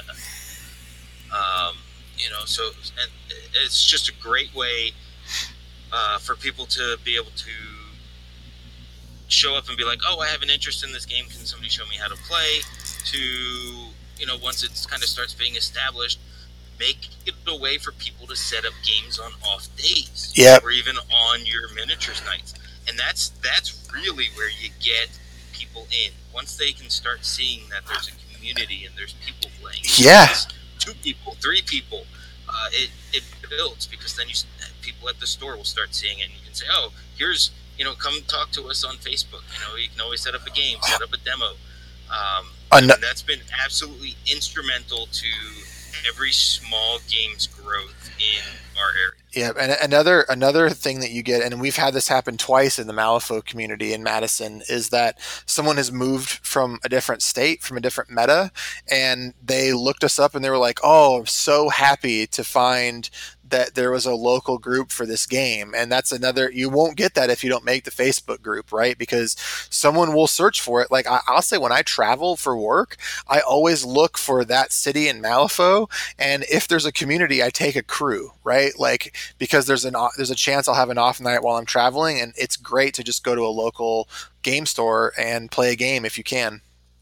So and it's just a great way for people to be able to show up and be like, "Oh, I have an interest in this game. Can somebody show me how to play?" To, once it kind of starts being established, make it a way for people to set up games on off days, or even on your miniatures nights. And that's really where you get people in. Once they can start seeing that there's a community and there's people playing. Yeah. 2 people, 3 people. It builds, because then people at the store will start seeing it, and you can say, "Oh, here's, come talk to us on Facebook. You can always set up a game, set up a demo." And that's been absolutely instrumental to every small game's growth in our area. Yeah, and another thing that you get, and we've had this happen twice in the Malifaux community in Madison, is that someone has moved from a different state, from a different meta, and they looked us up and they were like, "Oh, I'm so happy to find that there was a local group for this game." And that's you won't get that if you don't make the Facebook group, right? Because someone will search for it. Like I'll say, when I travel for work, I always look for that city in Malifaux, and if there's a community, I take a crew, right? Like, because there's a chance I'll have an off night while I'm traveling, and it's great to just go to a local game store and play a game if you can.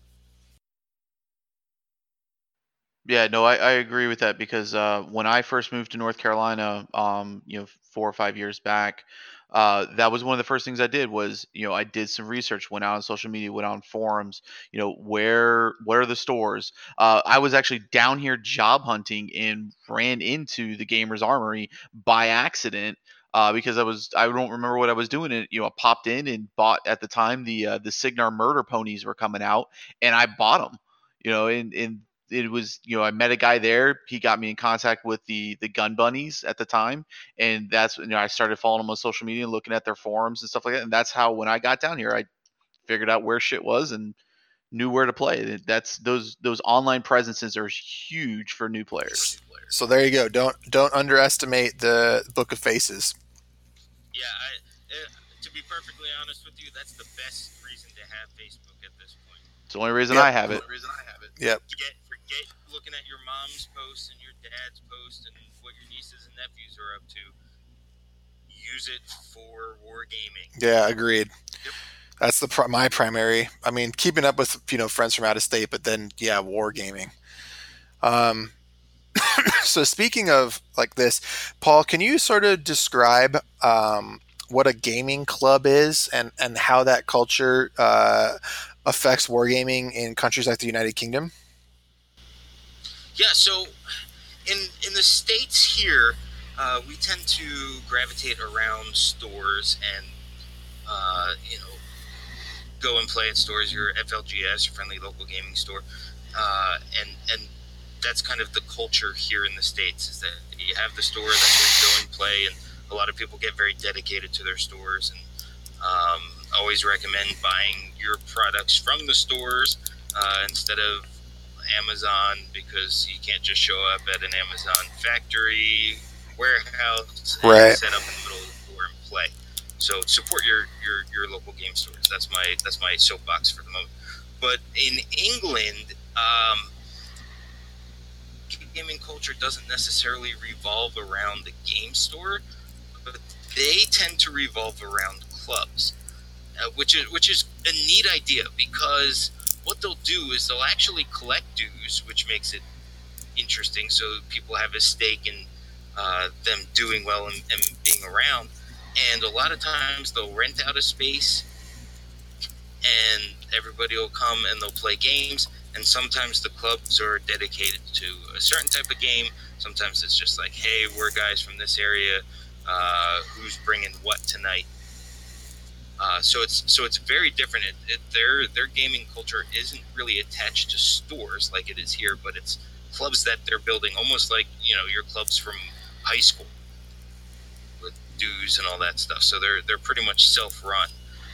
Yeah, no, I agree with that, because when I first moved to North Carolina, 4 or 5 years back, that was one of the first things I did was, I did some research, went out on social media, went on forums, where are the stores? I was actually down here job hunting and ran into the Gamers Armory by accident. Because I don't remember what I was doing. And, I popped in and bought, at the time, the Signar Murder Ponies were coming out, and I bought them, and it was, I met a guy there. He got me in contact with the Gun Bunnies at the time, and that's, I started following them on social media and looking at their forums and stuff like that. And that's how, when I got down here, I figured out where shit was and knew where to play. That's those online presences are huge for new players. So there you go. Don't underestimate the Book of Faces. Yeah, to be perfectly honest with you, that's the best reason to have Facebook at this point. It's the only reason I have it. Yep. Forget looking at your mom's posts and your dad's posts and what your nieces and nephews are up to. Use it for wargaming. Yeah, agreed. Yep. That's my primary. I mean, keeping up with friends from out of state, but then wargaming. So speaking of like this, Paul, can you sort of describe what a gaming club is and how that culture affects wargaming in countries like the United Kingdom? Yeah, so in the states here, we tend to gravitate around stores and go and play at stores. Your FLGS, your friendly local gaming store, and that's kind of the culture here in the states. Is that you have the store, that's where you go and play, and a lot of people get very dedicated to their stores, and always recommend buying your products from the stores instead of Amazon, because you can't just show up at an Amazon factory warehouse and Right. set up in the middle of the floor and play. So support your local game stores. That's my soapbox for the moment. But in England, gaming culture doesn't necessarily revolve around the game store, but they tend to revolve around clubs, which is a neat idea, because what they'll do is they'll actually collect dues, which makes it interesting. So people have a stake in them doing well and being around. And a lot of times they'll rent out a space, and everybody will come and they'll play games. And sometimes the clubs are dedicated to a certain type of game. Sometimes it's just like, hey, we're guys from this area. Who's bringing what tonight? So it's very different. Their gaming culture isn't really attached to stores like it is here, but it's clubs that they're building, almost like your clubs from high school with dues and all that stuff. So they're pretty much self-run.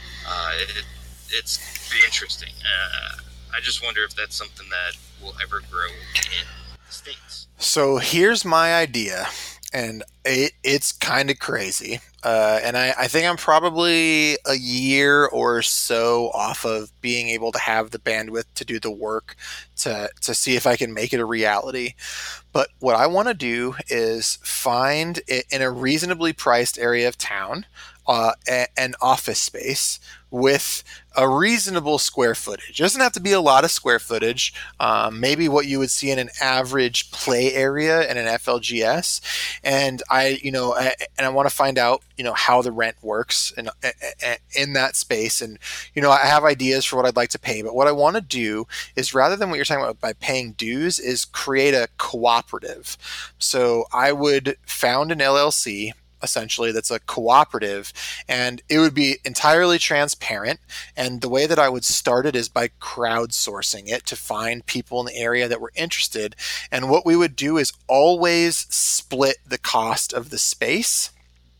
It's very interesting. I just wonder if that's something that will ever grow in the states. So here's my idea, and it's kind of crazy. And I think I'm probably a year or so off of being able to have the bandwidth to do the work to see if I can make it a reality. But what I want to do is find in a reasonably priced area of town an office space with a reasonable square footage. It doesn't have to be a lot of square footage. Maybe what you would see in an average play area in an FLGS. And I want to find out, how the rent works in that space. And, I have ideas for what I'd like to pay. But what I want to do is, rather than what you're talking about by paying dues, is create a cooperative. So I would found an LLC, essentially, that's a cooperative, and it would be entirely transparent. And the way that I would start it is by crowdsourcing it to find people in the area that were interested. And what we would do is always split the cost of the space,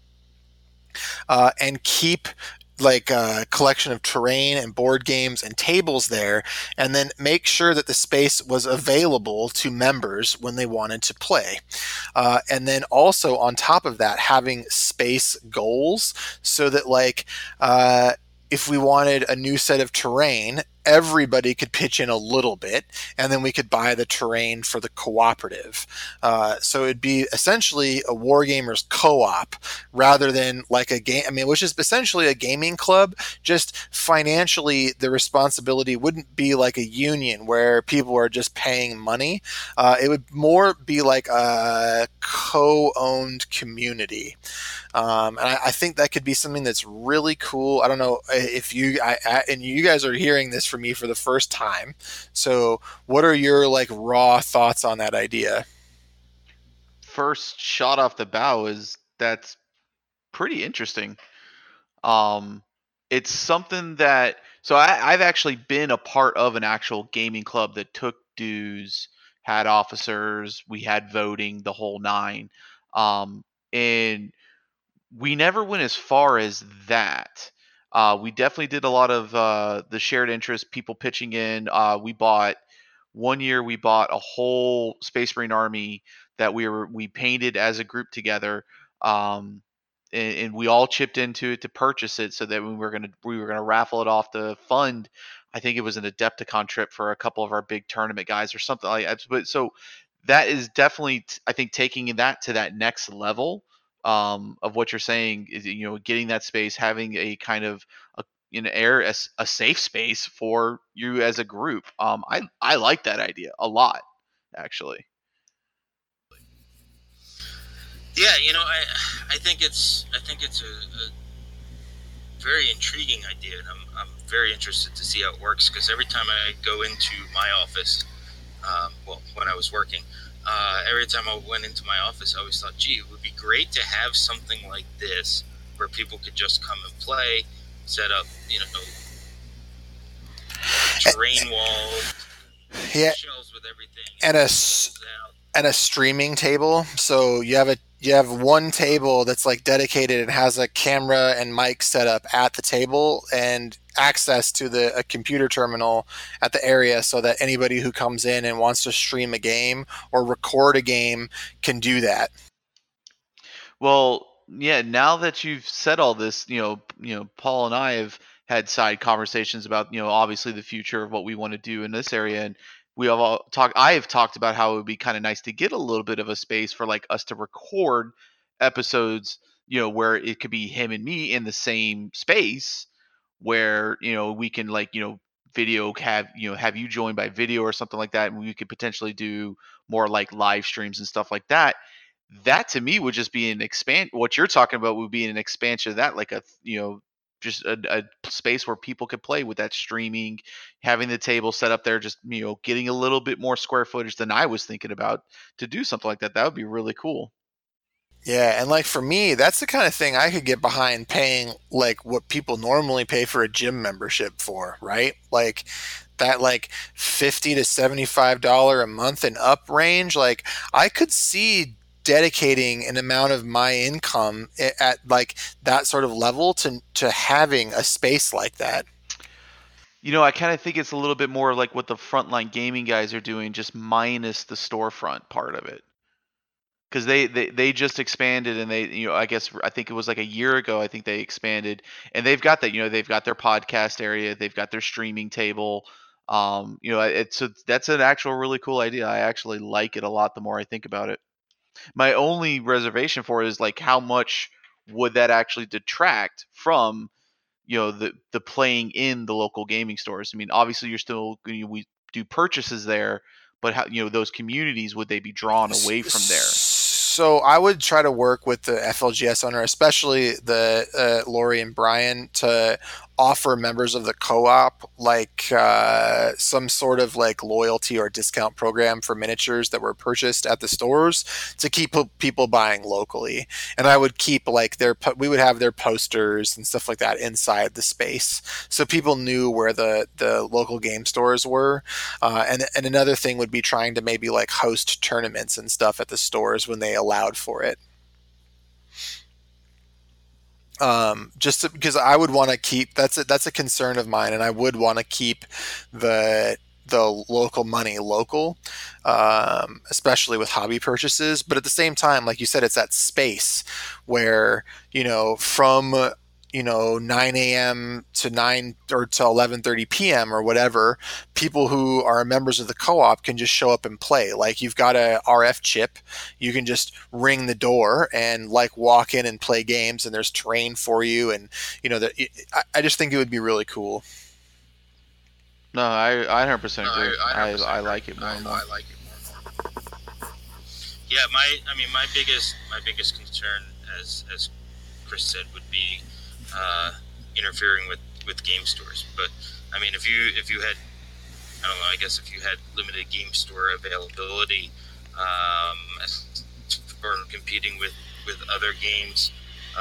and keep like a collection of terrain and board games and tables there, and then make sure that the space was available to members when they wanted to play. And then also on top of that, having space goals, so that if we wanted a new set of terrain, everybody could pitch in a little bit, and then we could buy the terrain for the cooperative. So it'd be essentially a Wargamers co-op rather than like a game. I mean, which is essentially a gaming club. Just financially, the responsibility wouldn't be like a union where people are just paying money. It would more be like a co-owned community. And I think that could be something that's really cool. I don't know if and you guys are hearing this from me for the first time. So what are your raw thoughts on that idea? First shot off the bow is that's pretty interesting. Um, it's something that I've actually been a part of an actual gaming club that took dues, had officers, we had voting, the whole nine. And we never went as far as that. We definitely did a lot of the shared interest, people pitching in. One year we bought a whole Space Marine army that we painted as a group together. And we all chipped into it to purchase it, so that we were gonna raffle it off to fund. I think it was an Adepticon trip for a couple of our big tournament guys or something like that. But so that is definitely, I think, taking that to that next level, of what you're saying is, getting that space, having a kind of a, a safe space for you as a group. I like that idea a lot, actually. Yeah, I think it's very intriguing idea, and I'm very interested to see how it works, because every time I go into my office, when I was working, every time I went into my office, I always thought, gee, it would be great to have something like this where people could just come and play, set up, terrain walls, Yeah, shelves with everything, and a streaming table. So you have one table that's like dedicated and has a camera and mic set up at the table and access to a computer terminal at the area, so that anybody who comes in and wants to stream a game or record a game can do that. Well, yeah, now that you've said all this, Paul and I have had side conversations about, obviously the future of what we want to do in this area, and I have talked about how it would be kind of nice to get a little bit of a space for like us to record episodes, where it could be him and me in the same space, where, we can like, have you join by video or something like that, and we could potentially do more like live streams and stuff like that. That to me would just be an expand. What you're talking about would be an expansion of that, like just a space where people could play with that streaming, having the table set up there, just getting a little bit more square footage than I was thinking about to do something like that. That would be really cool. Yeah, and like for me, that's the kind of thing I could get behind, paying like what people normally pay for a gym membership for, right? Like that, like $50 to $75 a month and up range. Like I could see dedicating an amount of my income at like that sort of level to having a space like that. I kind of think it's a little bit more like what the frontline gaming guys are doing, just minus the storefront part of it. Because they just expanded, and they, I think it was like a year ago, I think they expanded, and they've got that, they've got their podcast area, they've got their streaming table. That's an actual really cool idea. I actually like it a lot the more I think about it. My only reservation for it is like how much would that actually detract from the playing in the local gaming stores. I mean, obviously you're still, we do purchases there, but how, those communities, would they be drawn away from there? So I would try to work with the FLGS owner, especially the Lori and Brian, to offer members of the co-op like some sort of like loyalty or discount program for miniatures that were purchased at the stores to keep people buying locally. And I would keep like we would have their posters and stuff like that inside the space, so people knew where the local game stores were. And another thing would be trying to maybe like host tournaments and stuff at the stores when they allowed for it. Because I would want to keep that's a concern of mine, and I would want to keep the local money local, especially with hobby purchases. But at the same time, like you said, it's that space where from 9 a.m. to 9 or to 11:30 p.m. or whatever, people who are members of the co-op can just show up and play. Like you've got a RF chip, you can just ring the door and like walk in and play games, and there's terrain for you, and I just think it would be really cool. No, I 100% agree. I like it more and more. Yeah, my biggest concern, as Chris said, would be interfering with game stores. But I mean, if you had, I don't know, I guess if you had limited game store availability, or competing with other games,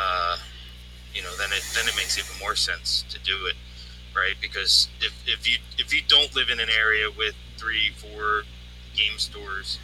then it makes even more sense to do it, right? Because if you don't live in an area with 3-4 game stores,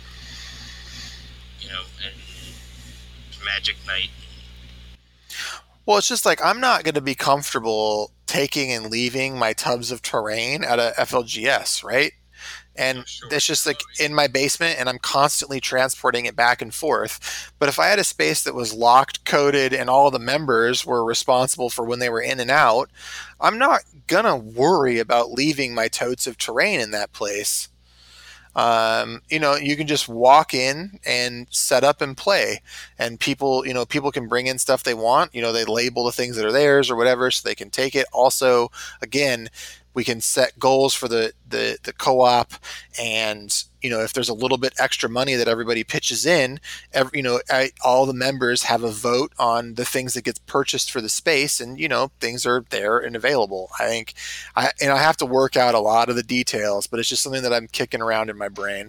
and Magic Night. Well, it's just like I'm not going to be comfortable taking and leaving my tubs of terrain at a FLGS, right? And it's just like in my basement, and I'm constantly transporting it back and forth. But if I had a space that was locked, coded, and all the members were responsible for when they were in and out, I'm not going to worry about leaving my totes of terrain in that place. You can just walk in and set up and play, and people can bring in stuff they want. They label the things that are theirs or whatever, so they can take it. Also, again, We can set goals for the co-op, and if there's a little bit extra money that everybody pitches in, all the members have a vote on the things that gets purchased for the space, and things are there and available. I think I have to work out a lot of the details, but it's just something that I'm kicking around in my brain.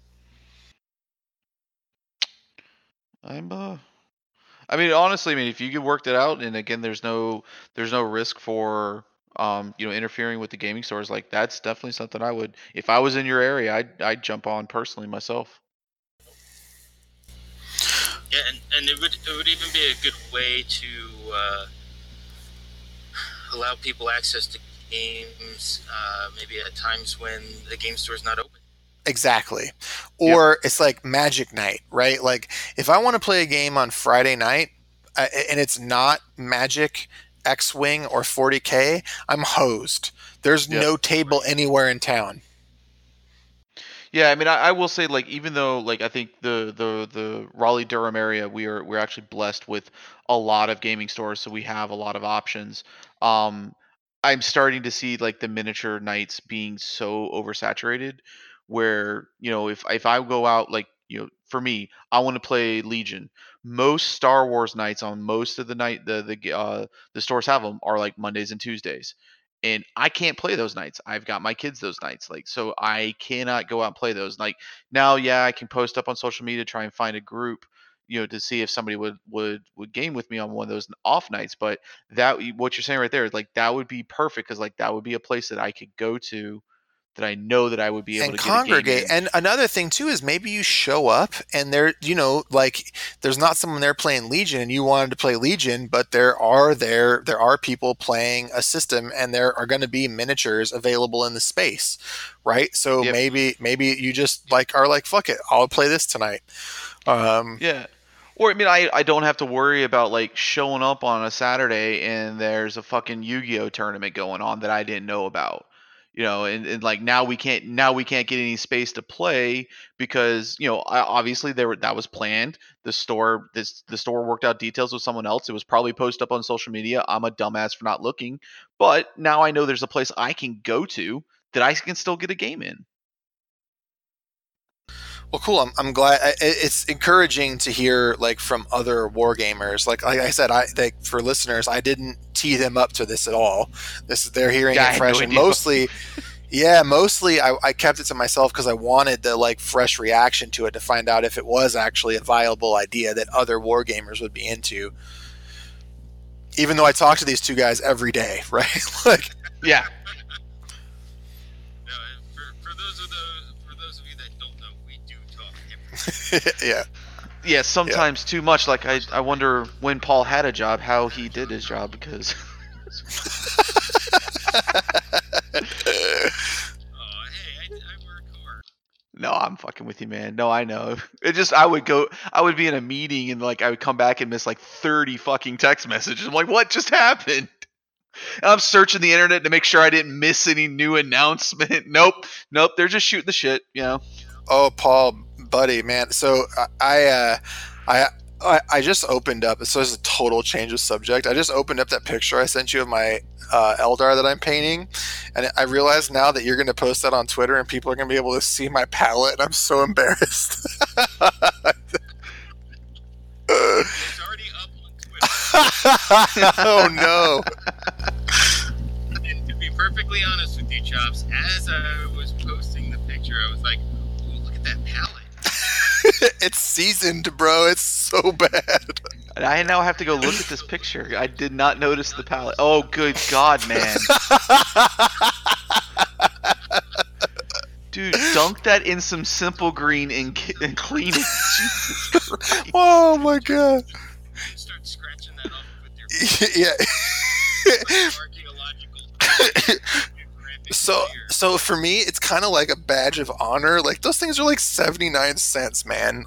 Honestly, if you could work that out, and again, there's no risk for interfering with the gaming stores. Like, that's definitely something I would, if I was in your area, I'd jump on personally myself. Yeah, and it would even be a good way to allow people access to games, maybe at times when the game store is not open. Exactly. Or It's like Magic Night, right? Like, if I want to play a game on Friday night and it's not Magic, X-Wing, or 40K, I'm hosed. There's no table anywhere in town. Yeah, I will say, like, even though, like, I think the Raleigh-Durham area, we're actually blessed with a lot of gaming stores, so we have a lot of options. I'm starting to see, like, the miniature nights being so oversaturated, where if I go out, like, for me, I want to play Legion. Most Star Wars nights on most of the night the stores have them are like Mondays and Tuesdays. And I can't play those nights. I've got my kids those nights, like, so I cannot go out and play those. Like, now, I can post up on social media, try and find a group, to see if somebody would game with me on one of those off nights. But that, what you're saying right there is, like, that would be perfect, because, like, that would be a place that I could go to, that I know that I would be able to congregate. Get a game in. And another thing too is maybe you show up and there, like, there's not someone there playing Legion and you wanted to play Legion, but there are people playing a system, and there are going to be miniatures available in the space, right? So maybe you just are like, fuck it, I'll play this tonight. Yeah. Or, I don't have to worry about, like, showing up on a Saturday and there's a fucking Yu-Gi-Oh tournament going on that I didn't know about. And like, now we can't get any space to play because, obviously that was planned. The store worked out details with someone else. It was probably posted up on social media. I'm a dumbass for not looking, but now I know there's a place I can go to that I can still get a game in. Well, cool. I'm glad. It's encouraging to hear, like, from other wargamers. Like I said, for listeners, I didn't tee them up to this at all. They're hearing it fresh, and mostly, I kept it to myself because I wanted the, like, fresh reaction to it, to find out if it was actually a viable idea that other wargamers would be into. Even though I talk to these two guys every day, right? Like, yeah. Yeah, sometimes too much. Like, I wonder when Paul had a job, how he did his job, because No, I'm fucking with you, man. No, I know. It just, I would be in a meeting and, like, I would come back and miss like 30 fucking text messages. I'm like, what just happened? And I'm searching the internet to make sure I didn't miss any new announcement. Nope. They're just shooting the shit, Oh, Paul, buddy, man. So I just opened up. So it's a total change of subject. I just opened up that picture I sent you of my Eldar that I'm painting, and I realize now that you're going to post that on Twitter, and people are going to be able to see my palette. And I'm so embarrassed. It's already up on Twitter. Oh no! And to be perfectly honest with you, Chops, as I was posting the picture, I was like, "Ooh, look at that palette." It's seasoned, bro. It's so bad. And I now have to go look at this picture. I did not notice the palette. Oh, good God, man. Dude, dunk that in some simple green and clean it. Jesus Christ. Oh, my God. Start scratching that off with your archaeological. So for me, it's kind of like a badge of honor. Like, those things are like 79 cents, man.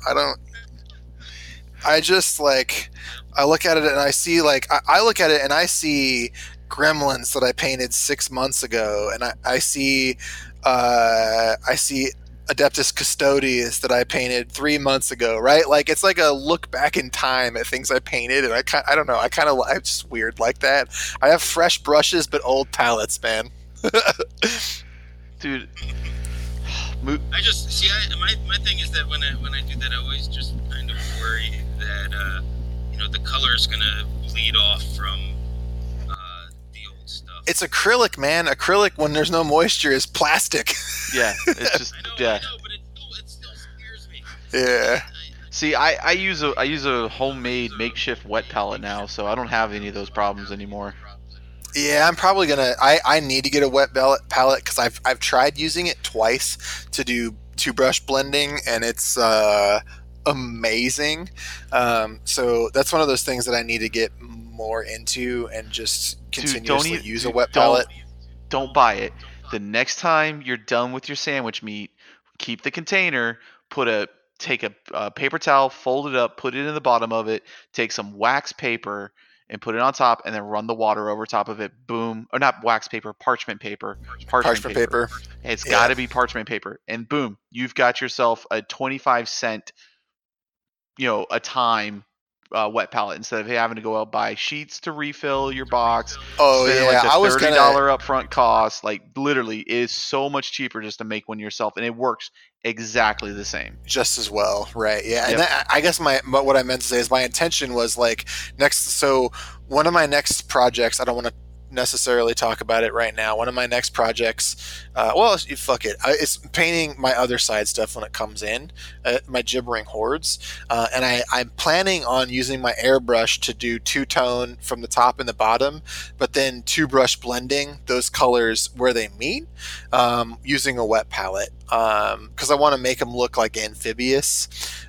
I just, like, I look at it and I see, like, I look at it and I see Gremlins that I painted 6 months ago, and I see Adeptus Custodes that I painted 3 months ago, right? Like, it's like a look back in time at things I painted, and I don't know, I'm just weird like that. I have fresh brushes but old palettes, man. Dude. I just see. My thing is that when I do that, I always just kind of worry that the color is gonna bleed off from the old stuff. It's acrylic, man. Acrylic, when there's no moisture, is plastic. Yeah, it's just I know, yeah. but it still scares me. Yeah. See, I use a homemade makeshift wet palette now, so I don't have any of those problems anymore. Yeah, I'm probably gonna. I need to get a wet palette because I've tried using it twice to do two brush blending, and it's amazing. So that's one of those things that I need to get more into and just continuously use a wet palette. Don't buy it. The next time you're done with your sandwich meat, keep the container, take a paper towel, fold it up, put it in the bottom of it, take some wax paper and put it on top, and then run the water over top of it. Boom. Or not wax paper, parchment paper. Parchment paper. It's got to be parchment paper. And boom, you've got yourself a 25 cent, a time wet palette instead of having to go out buy sheets to refill your box. Oh spending yeah, like the I was $30 gonna upfront cost. Like literally, it is so much cheaper just to make one yourself, and it works exactly the same. just as well, right? Yeah, and Yep. I guess what I meant to say is my intention was like next. So one of my next projects, I don't want to necessarily talk about it right now. One of my next projects, well, fuck it, it's painting my other side stuff when it comes in, my gibbering hordes, and I'm planning on using my airbrush to do two-tone from the top and the bottom, but then two brush blending those colors where they meet, using a wet palette, because I want to make them look like amphibious.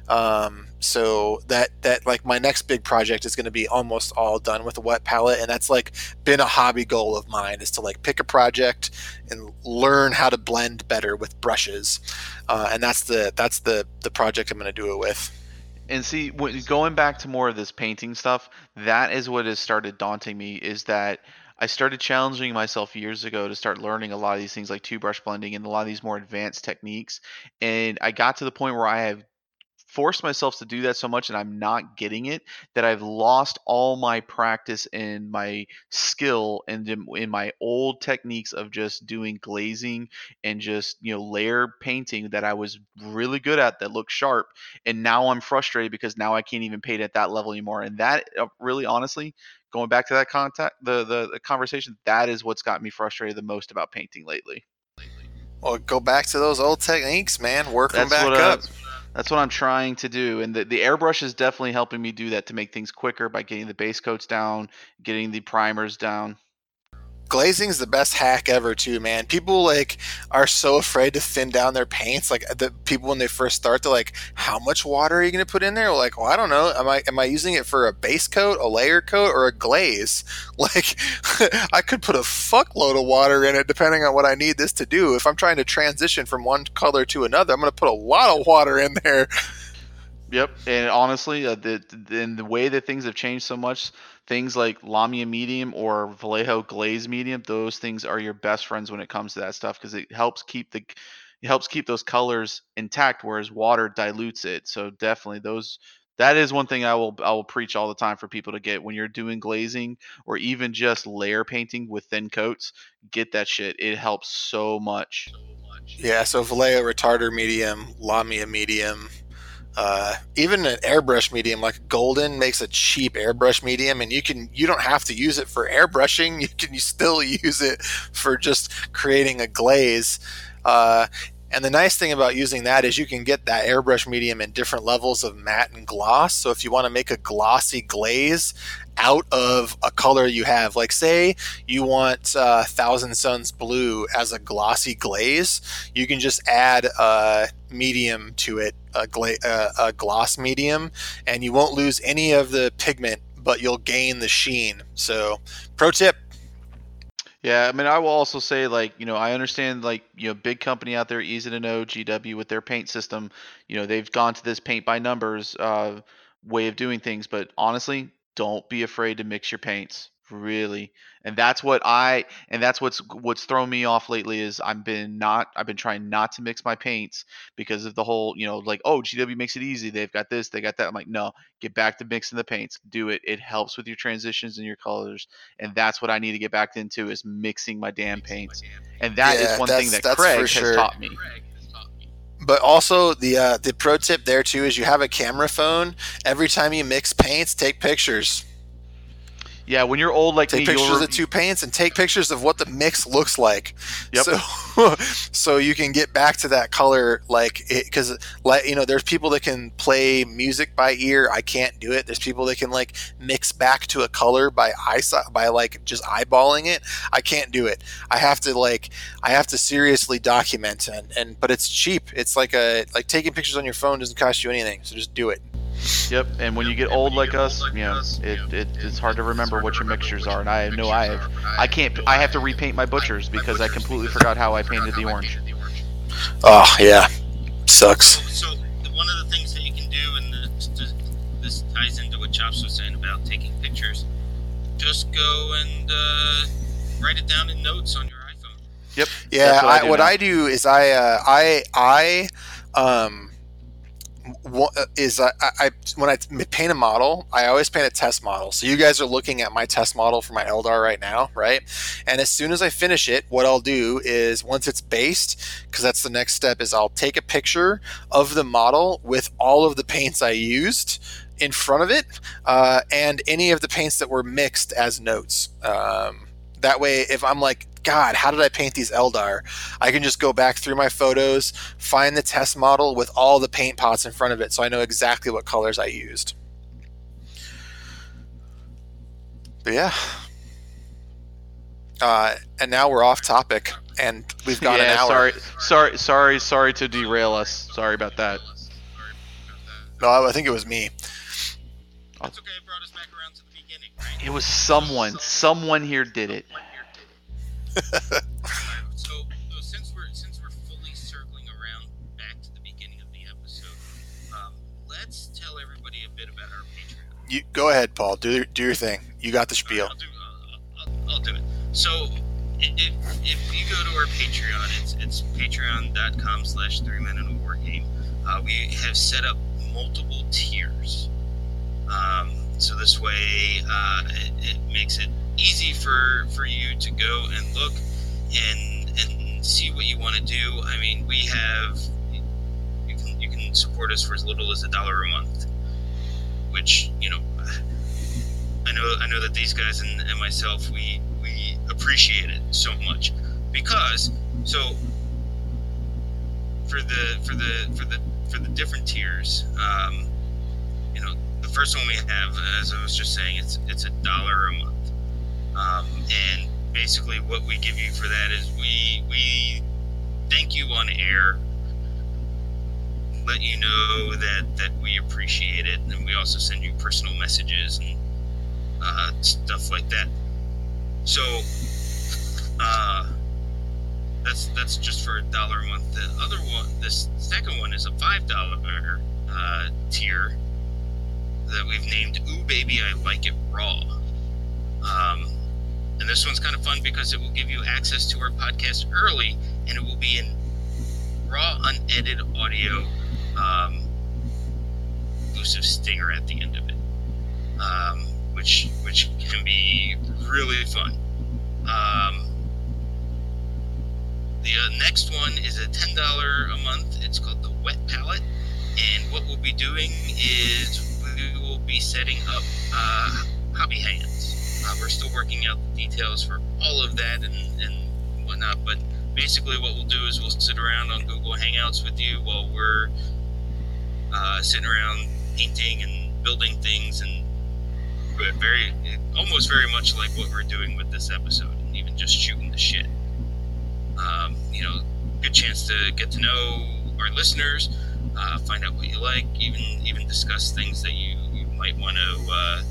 So that like my next big project is going to be almost all done with a wet palette, and that's like been a hobby goal of mine, is to like pick a project and learn how to blend better with brushes, and that's the project I'm going to do it with. And see, going back to more of this painting stuff, that is what has started daunting me. Is that I started challenging myself years ago to start learning a lot of these things like two brush blending and a lot of these more advanced techniques. And I got to the point where I have forced myself to do that so much and I'm not getting it, that I've lost all my practice and my skill and in my old techniques of just doing glazing and just, layer painting that I was really good at, that looked sharp. And now I'm frustrated because now I can't even paint at that level anymore. And that really honestly, going back to that contact the conversation, that is what's got me frustrated the most about painting lately. Well, go back to those old techniques, man. Work them That's what back up. that's what I'm trying to do, and the airbrush is definitely helping me do that to make things quicker by getting the base coats down, getting the primers down. Glazing's the best hack ever too, man. People like are so afraid to thin down their paints. Like the people when they first start, they're like, how much water are you going to put in there? Like, well, I don't know. Am I using it for a base coat, a layer coat, or a glaze? Like I could put a fuckload of water in it depending on what I need this to do. If I'm trying to transition from one color to another, I'm going to put a lot of water in there. Yep, and honestly, the way that things have changed so much, things like Lamia medium or Vallejo glaze medium, those things are your best friends when it comes to that stuff because it helps keep those colors intact, whereas water dilutes it. So definitely that is one thing I will preach all the time for people to get when you're doing glazing or even just layer painting with thin coats. Get that shit. It helps so much. Yeah, so Vallejo retarder medium, Lamia medium, even an airbrush medium like Golden makes a cheap airbrush medium, and you don't have to use it for airbrushing. You still use it for just creating a glaze. And the nice thing about using that is you can get that airbrush medium in different levels of matte and gloss. So if you want to make a glossy glaze out of a color you have, like say you want Thousand Suns Blue as a glossy glaze, you can just add a medium to it, a gloss medium, and you won't lose any of the pigment, but you'll gain the sheen. So, pro tip. Yeah, I mean, I will also say, like, I understand, like, big company out there, easy to know, GW with their paint system, they've gone to this paint by numbers way of doing things, but honestly, don't be afraid to mix your paints. Really. And that's what's thrown me off lately is I've been trying not to mix my paints because of the whole, like, oh, GW makes it easy. They've got this, they got that. I'm like, no, get back to mixing the paints. Do it. It helps with your transitions and your colors. And that's what I need to get back into is mixing my damn paints. And that is one thing that Craig has taught me. But also the pro tip there too is you have a camera phone. Every time you mix paints, take pictures. Yeah, when you're old like me, take pictures of the two paints and take pictures of what the mix looks like. Yep. So you can get back to that color, because there's people that can play music by ear. I can't do it. There's people that can mix back to a color by eyesight, by just eyeballing it. I can't do it. I have to seriously document but it's cheap. It's like taking pictures on your phone doesn't cost you anything. So just do it. Yep, and when you get old like us, it's hard to remember what your mixtures are. And I have to repaint my butchers because I completely forgot how I painted the orange. Oh yeah, sucks. So one of the things that you can do, and this ties into what Chops was saying about taking pictures, just go and write it down in notes on your iPhone. Yep. Yeah, I do is when I paint a model, I always paint a test model. So you guys are looking at my test model for my Eldar right now, right? And as soon as I finish it, what I'll do is once it's based, because that's the next step, is I'll take a picture of the model with all of the paints I used in front of it, and any of the paints that were mixed as notes. That way, if I'm like, God, how did I paint these Eldar? I can just go back through my photos, find the test model with all the paint pots in front of it, so I know exactly what colors I used. But yeah. And now we're off topic, and we've got an hour. Sorry to derail us. Sorry about that. No, I think it was me. That's okay. It brought us back around to the beginning, right? It was someone. Someone here did it. So since we're fully circling around back to the beginning of the episode, let's tell everybody a bit about our Patreon. You go ahead, Paul. Do your thing. You got the spiel. I'll do it. So if you go to our Patreon, it's patreon.com/3meninawargame. We have set up multiple tiers. So this way, it makes it easy for you to go and look and see what you want to do. I mean, we have you can support us for as little as $1 a month, which I know that these guys and myself we appreciate it so much, because for the different tiers, the first one we have, as I was just saying, it's $1 a month. And basically what we give you for that is we thank you on air, let you know that we appreciate it, and we also send you personal messages and stuff like that. So that's just for $1 a month. The other one, this second one, is a $5 tier that we've named "Ooh Baby, I Like It Raw." And this one's kind of fun because it will give you access to our podcast early, and it will be in raw, unedited audio, inclusive stinger at the end of it, which can be really fun. The next one is a $10 a month. It's called the Wet Palette, and what we'll be doing is we will be setting up hobby hands. We're still working out the details for all of that and whatnot, but basically what we'll do is we'll sit around on Google Hangouts with you while we're sitting around painting and building things, and almost very much like what we're doing with this episode, and even just shooting the shit. Good chance to get to know our listeners, find out what you like, even discuss things that you might want to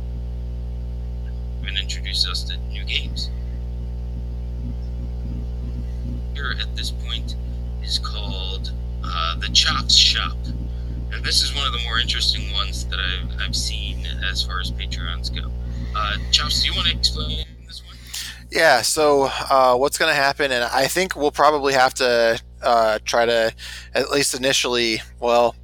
even introduce us to new games. Here at this point is called the Chops Shop, and this is one of the more interesting ones that I've seen as far as Patreons go. Chops, do you want to explain this one? Yeah, so what's going to happen, and I think we'll probably have to try to, at least initially, well,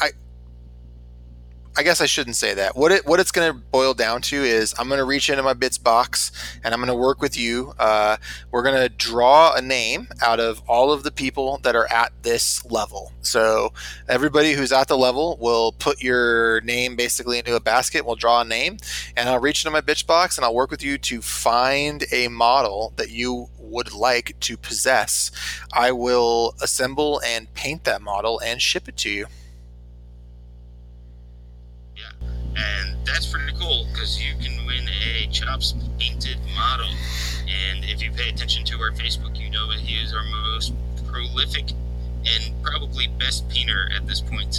I guess I shouldn't say that. What it's going to boil down to is I'm going to reach into my bits box and I'm going to work with you. We're going to draw a name out of all of the people that are at this level. So everybody who's at the level will put your name basically into a basket. We'll draw a name, and I'll reach into my bits box and I'll work with you to find a model that you would like to possess. I will assemble and paint that model and ship it to you. And that's pretty cool because you can win a Chops painted model. And if you pay attention to our Facebook, you know that he is our most prolific and probably best painter at this point,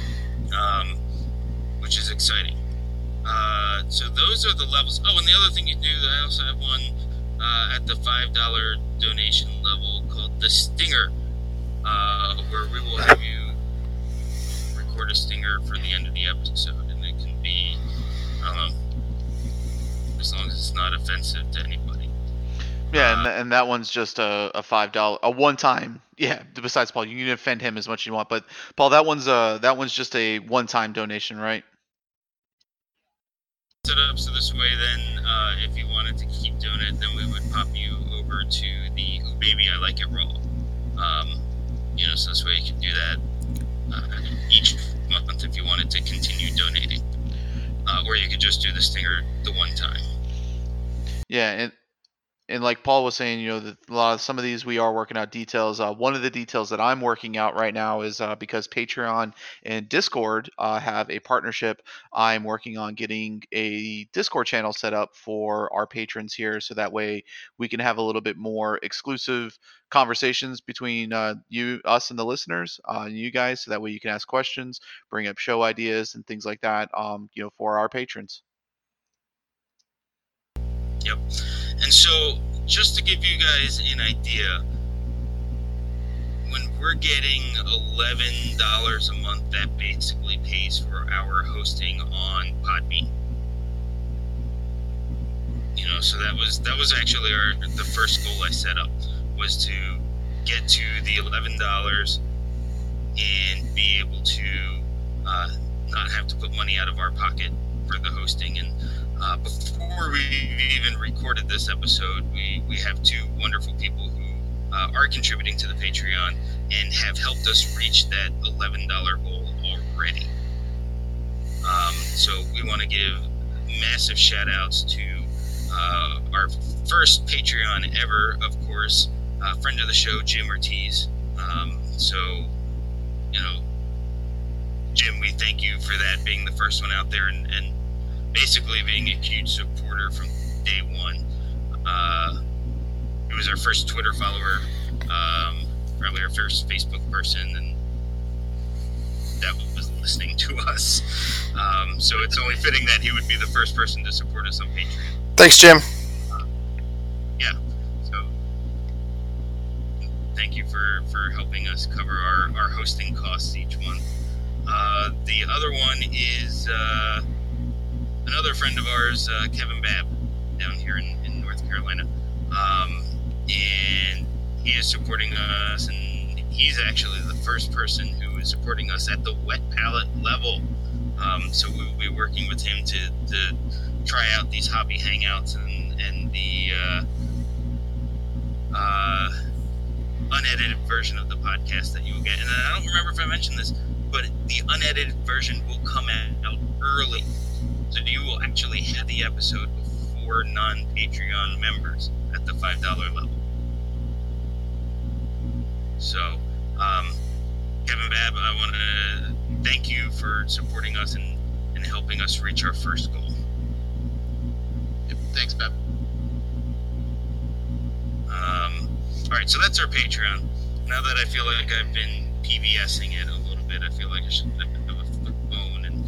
which is exciting. So those are the levels. Oh, and the other thing you do, I also have one at the $5 donation level called the Stinger, where we will have you record a stinger for the end of the episode. I don't know, as long as it's not offensive to anybody. Yeah, and that one's just a $5, a one-time. Yeah, besides Paul, you can offend him as much as you want, but Paul, that one's just a one-time donation, right? Set up so this way, then if you wanted to keep doing it, then we would pop you over to the Ooh Baby I Like It Raw. So this way you can do that each month if you wanted to continue donating. Or you could just do the stinger the one time. Yeah, and like Paul was saying, that some of these we are working out details. One of the details that I'm working out right now is because Patreon and Discord have a partnership. I'm working on getting a Discord channel set up for our patrons here, so that way we can have a little bit more exclusive conversations between us, and the listeners, and you guys, so that way you can ask questions, bring up show ideas, and things like that. For our patrons. Yep. And so, just to give you guys an idea, when we're getting $11 a month, that basically pays for our hosting on Podbean. So that was actually the first goal I set up, was to get to the $11 and be able to not have to put money out of our pocket for the hosting. And before we even recorded this episode, we have two wonderful people who are contributing to the Patreon and have helped us reach that $11 goal already. So we want to give massive shout outs to our first Patreon ever, of course, friend of the show, Jim Ortiz. Jim, we thank you for that, being the first one out there and basically being a huge supporter from day one. He was our first Twitter follower, probably our first Facebook person, and that was listening to us. So it's only fitting that he would be the first person to support us on Patreon. Thanks, Jim. Yeah. So thank you for helping us cover our hosting costs each month. The other one is another friend of ours, Kevin Babb, down here in North Carolina. And he is supporting us, and he's actually the first person who is supporting us at the wet palette level. So we will be working with him to try out these hobby hangouts and the unedited version of the podcast that you will get. And I don't remember if I mentioned this, but the unedited version will come out early. So you will actually have the episode before non-Patreon members at the $5 level. So, Kevin Babb, I want to thank you for supporting us and helping us reach our first goal. Yep, thanks, Babb. All right, so that's our Patreon. Now that I feel like I've been PBSing it a little bit, I feel like I should have a phone and,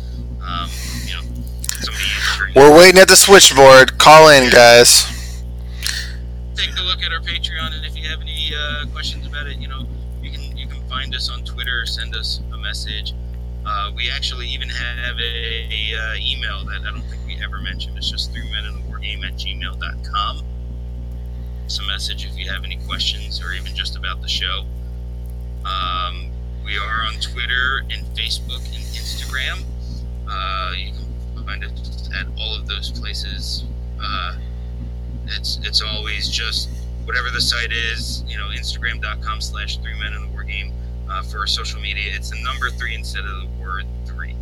somebody. We're waiting at the switchboard. Call in, guys. Take a look at our Patreon, and if you have any questions about it, you can find us on Twitter, send us a message. We actually even have a email that I don't think we ever mentioned. It's just 3meninthewargame@gmail.com. It's a message if you have any questions or even just about the show. We are on Twitter and Facebook and Instagram. You can find us at all of those places. It's always just whatever the site is, Instagram.com/3meninthewargame. For social media, it's the number 3 instead of the word 3.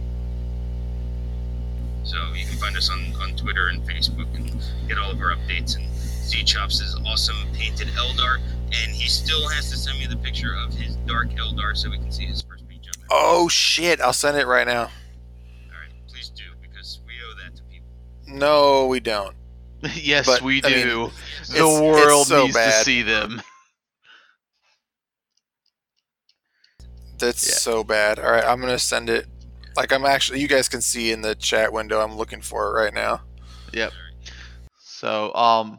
So you can find us on Twitter and Facebook and get all of our updates. And Z-Chops' awesome painted Eldar, and he still has to send me the picture of his dark Eldar so we can see his first page of it. Oh shit! I'll send it right now. All right, please do, because we owe that to people. No, we don't. Yes, But, we I mean, do. it's The world so needs to bad. see them. That's so bad. All right, I'm gonna send it. Like you guys can see in the chat window. I'm looking for it right now. Yep. So,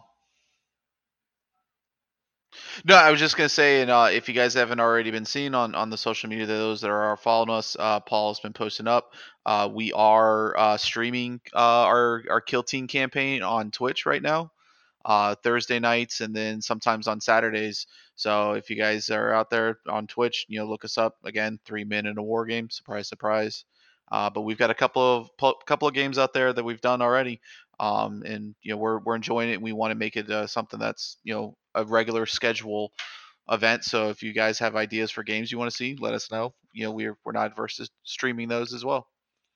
no, I was just gonna say, and if you guys haven't already been seeing on the social media, those that are following us, Paul has been posting up. We are streaming our Kill Team campaign on Twitch right now, Thursday nights, and then sometimes on Saturdays. So if you guys are out there on Twitch, look us up again. 3 Men in a War Game. Surprise, surprise. But we've got a couple of games out there that we've done already. And we're enjoying it, and we want to make it something that's a regular schedule event. So if you guys have ideas for games you want to see, let us know. We're not adverse to streaming those as well.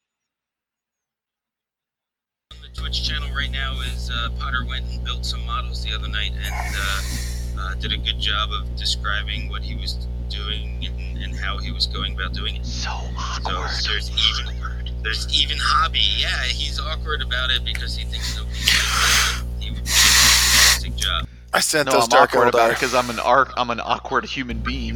The Twitch channel right now is Potter went and built some models the other night and did a good job of describing what he was doing and how he was going about doing it. So awkward. So there's even Hobby. Yeah, he's awkward about it because he thinks nobody likes it. He would do a fantastic job. I sent No, those I'm dark awkward about it Eldar. because I'm an awkward human being.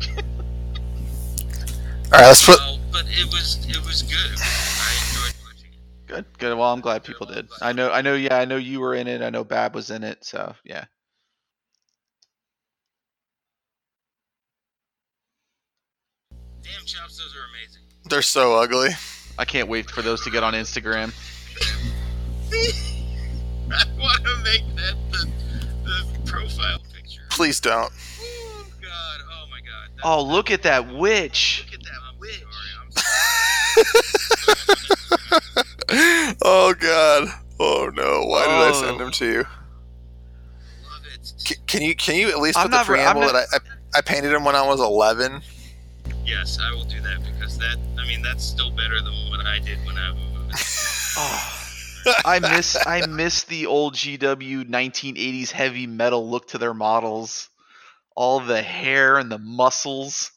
All right, let's put. But it was good. I enjoyed watching it. Good. Well, I'm glad people did. I know. Yeah, I know you were in it. I know Bab was in it. So yeah. Damn, Chops, those are amazing. They're so ugly. I can't wait for those to get on Instagram. I want to make that the profile picture. Please don't. Oh God! Oh my God! Oh, look at that witch! Look at that witch! Oh God. Oh no. Why did I send Oh. them to you? Love it. Can you at least I'm put the not- I'm preamble not- that I painted him when I was 11? Yes, I will do that because that's still better than what I did when I was. Oh, I miss the old GW 1980s heavy metal look to their models. All the hair and the muscles.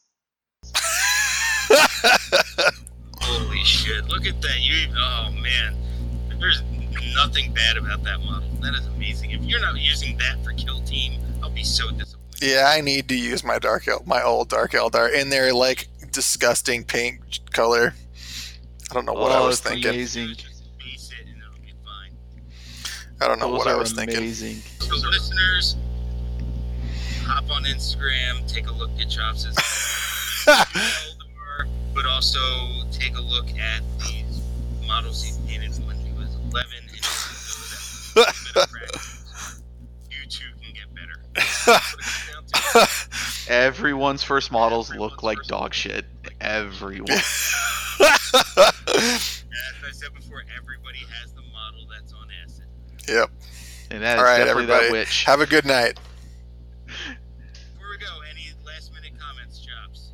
Holy shit! Look at that! Oh man, there's nothing bad about that model. That is amazing. If you're not using that for Kill Team, I'll be so disappointed. Yeah, I need to use my old Dark Eldar in their like disgusting pink color. I don't know what I was it's thinking. amazing. Just base it and it'll be fine. I don't know Those what I are was thinking. amazing. So listeners, hop on Instagram, take a look at Chops' Eldar, but also take a look at these models he painted when he was 11 and you know that with a little bit of practice, you too can get better. That's what it comes down to. Everyone's first models look like dog shit. Everyone. As I said before, everybody has the model that's on acid. Yep. And that is All right, definitely everybody. that witch. Have a good night. Before we go, any last minute comments, Chops?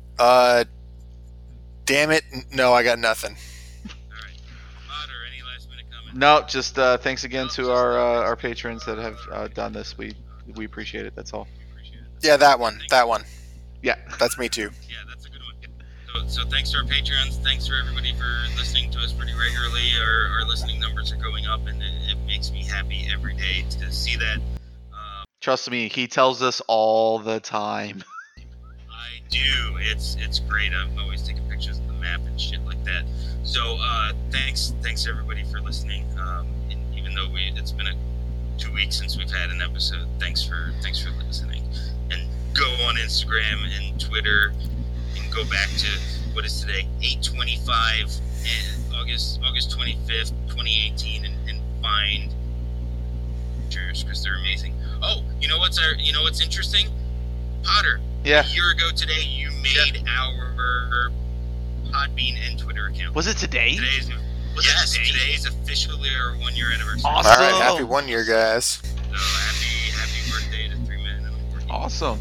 Damn it. No, I got nothing. Alright. Otter, any last minute comments? No, just thanks again to our patrons that have done this. We appreciate it. That's all. Yeah, that one. Yeah. That's me too. Yeah, that's a good one. So thanks to our Patreons. Thanks for everybody for listening to us pretty regularly. Our listening numbers are going up, and it makes me happy every day to see that. Trust me, he tells us all the time. I do. It's great. I'm always taking pictures of the map and shit like that. So thanks everybody for listening. And even though it's been 2 weeks since we've had an episode, thanks for listening. And go on Instagram and Twitter and go back to what is today? 8/25, and August 25th, 2018, and find pictures because they're amazing. Oh, you know what's interesting? Potter. Yeah. A year ago today, you made our Podbean and Twitter account. Was it today? Today is officially our 1-year anniversary. Awesome. All right, happy 1 year, guys. So happy birthday to 3 Men and a War. Awesome.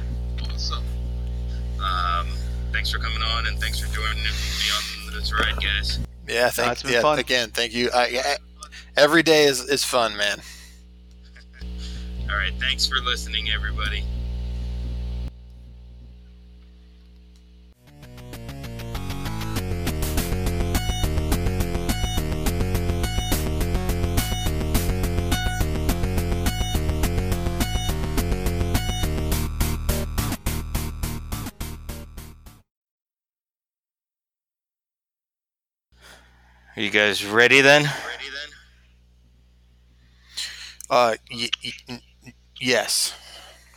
Thanks for coming on, and thanks for joining me on this ride, guys. Yeah, it's been fun. Again, thank you. Every day is fun, man. All right, thanks for listening, everybody. Are you guys ready then? Yes.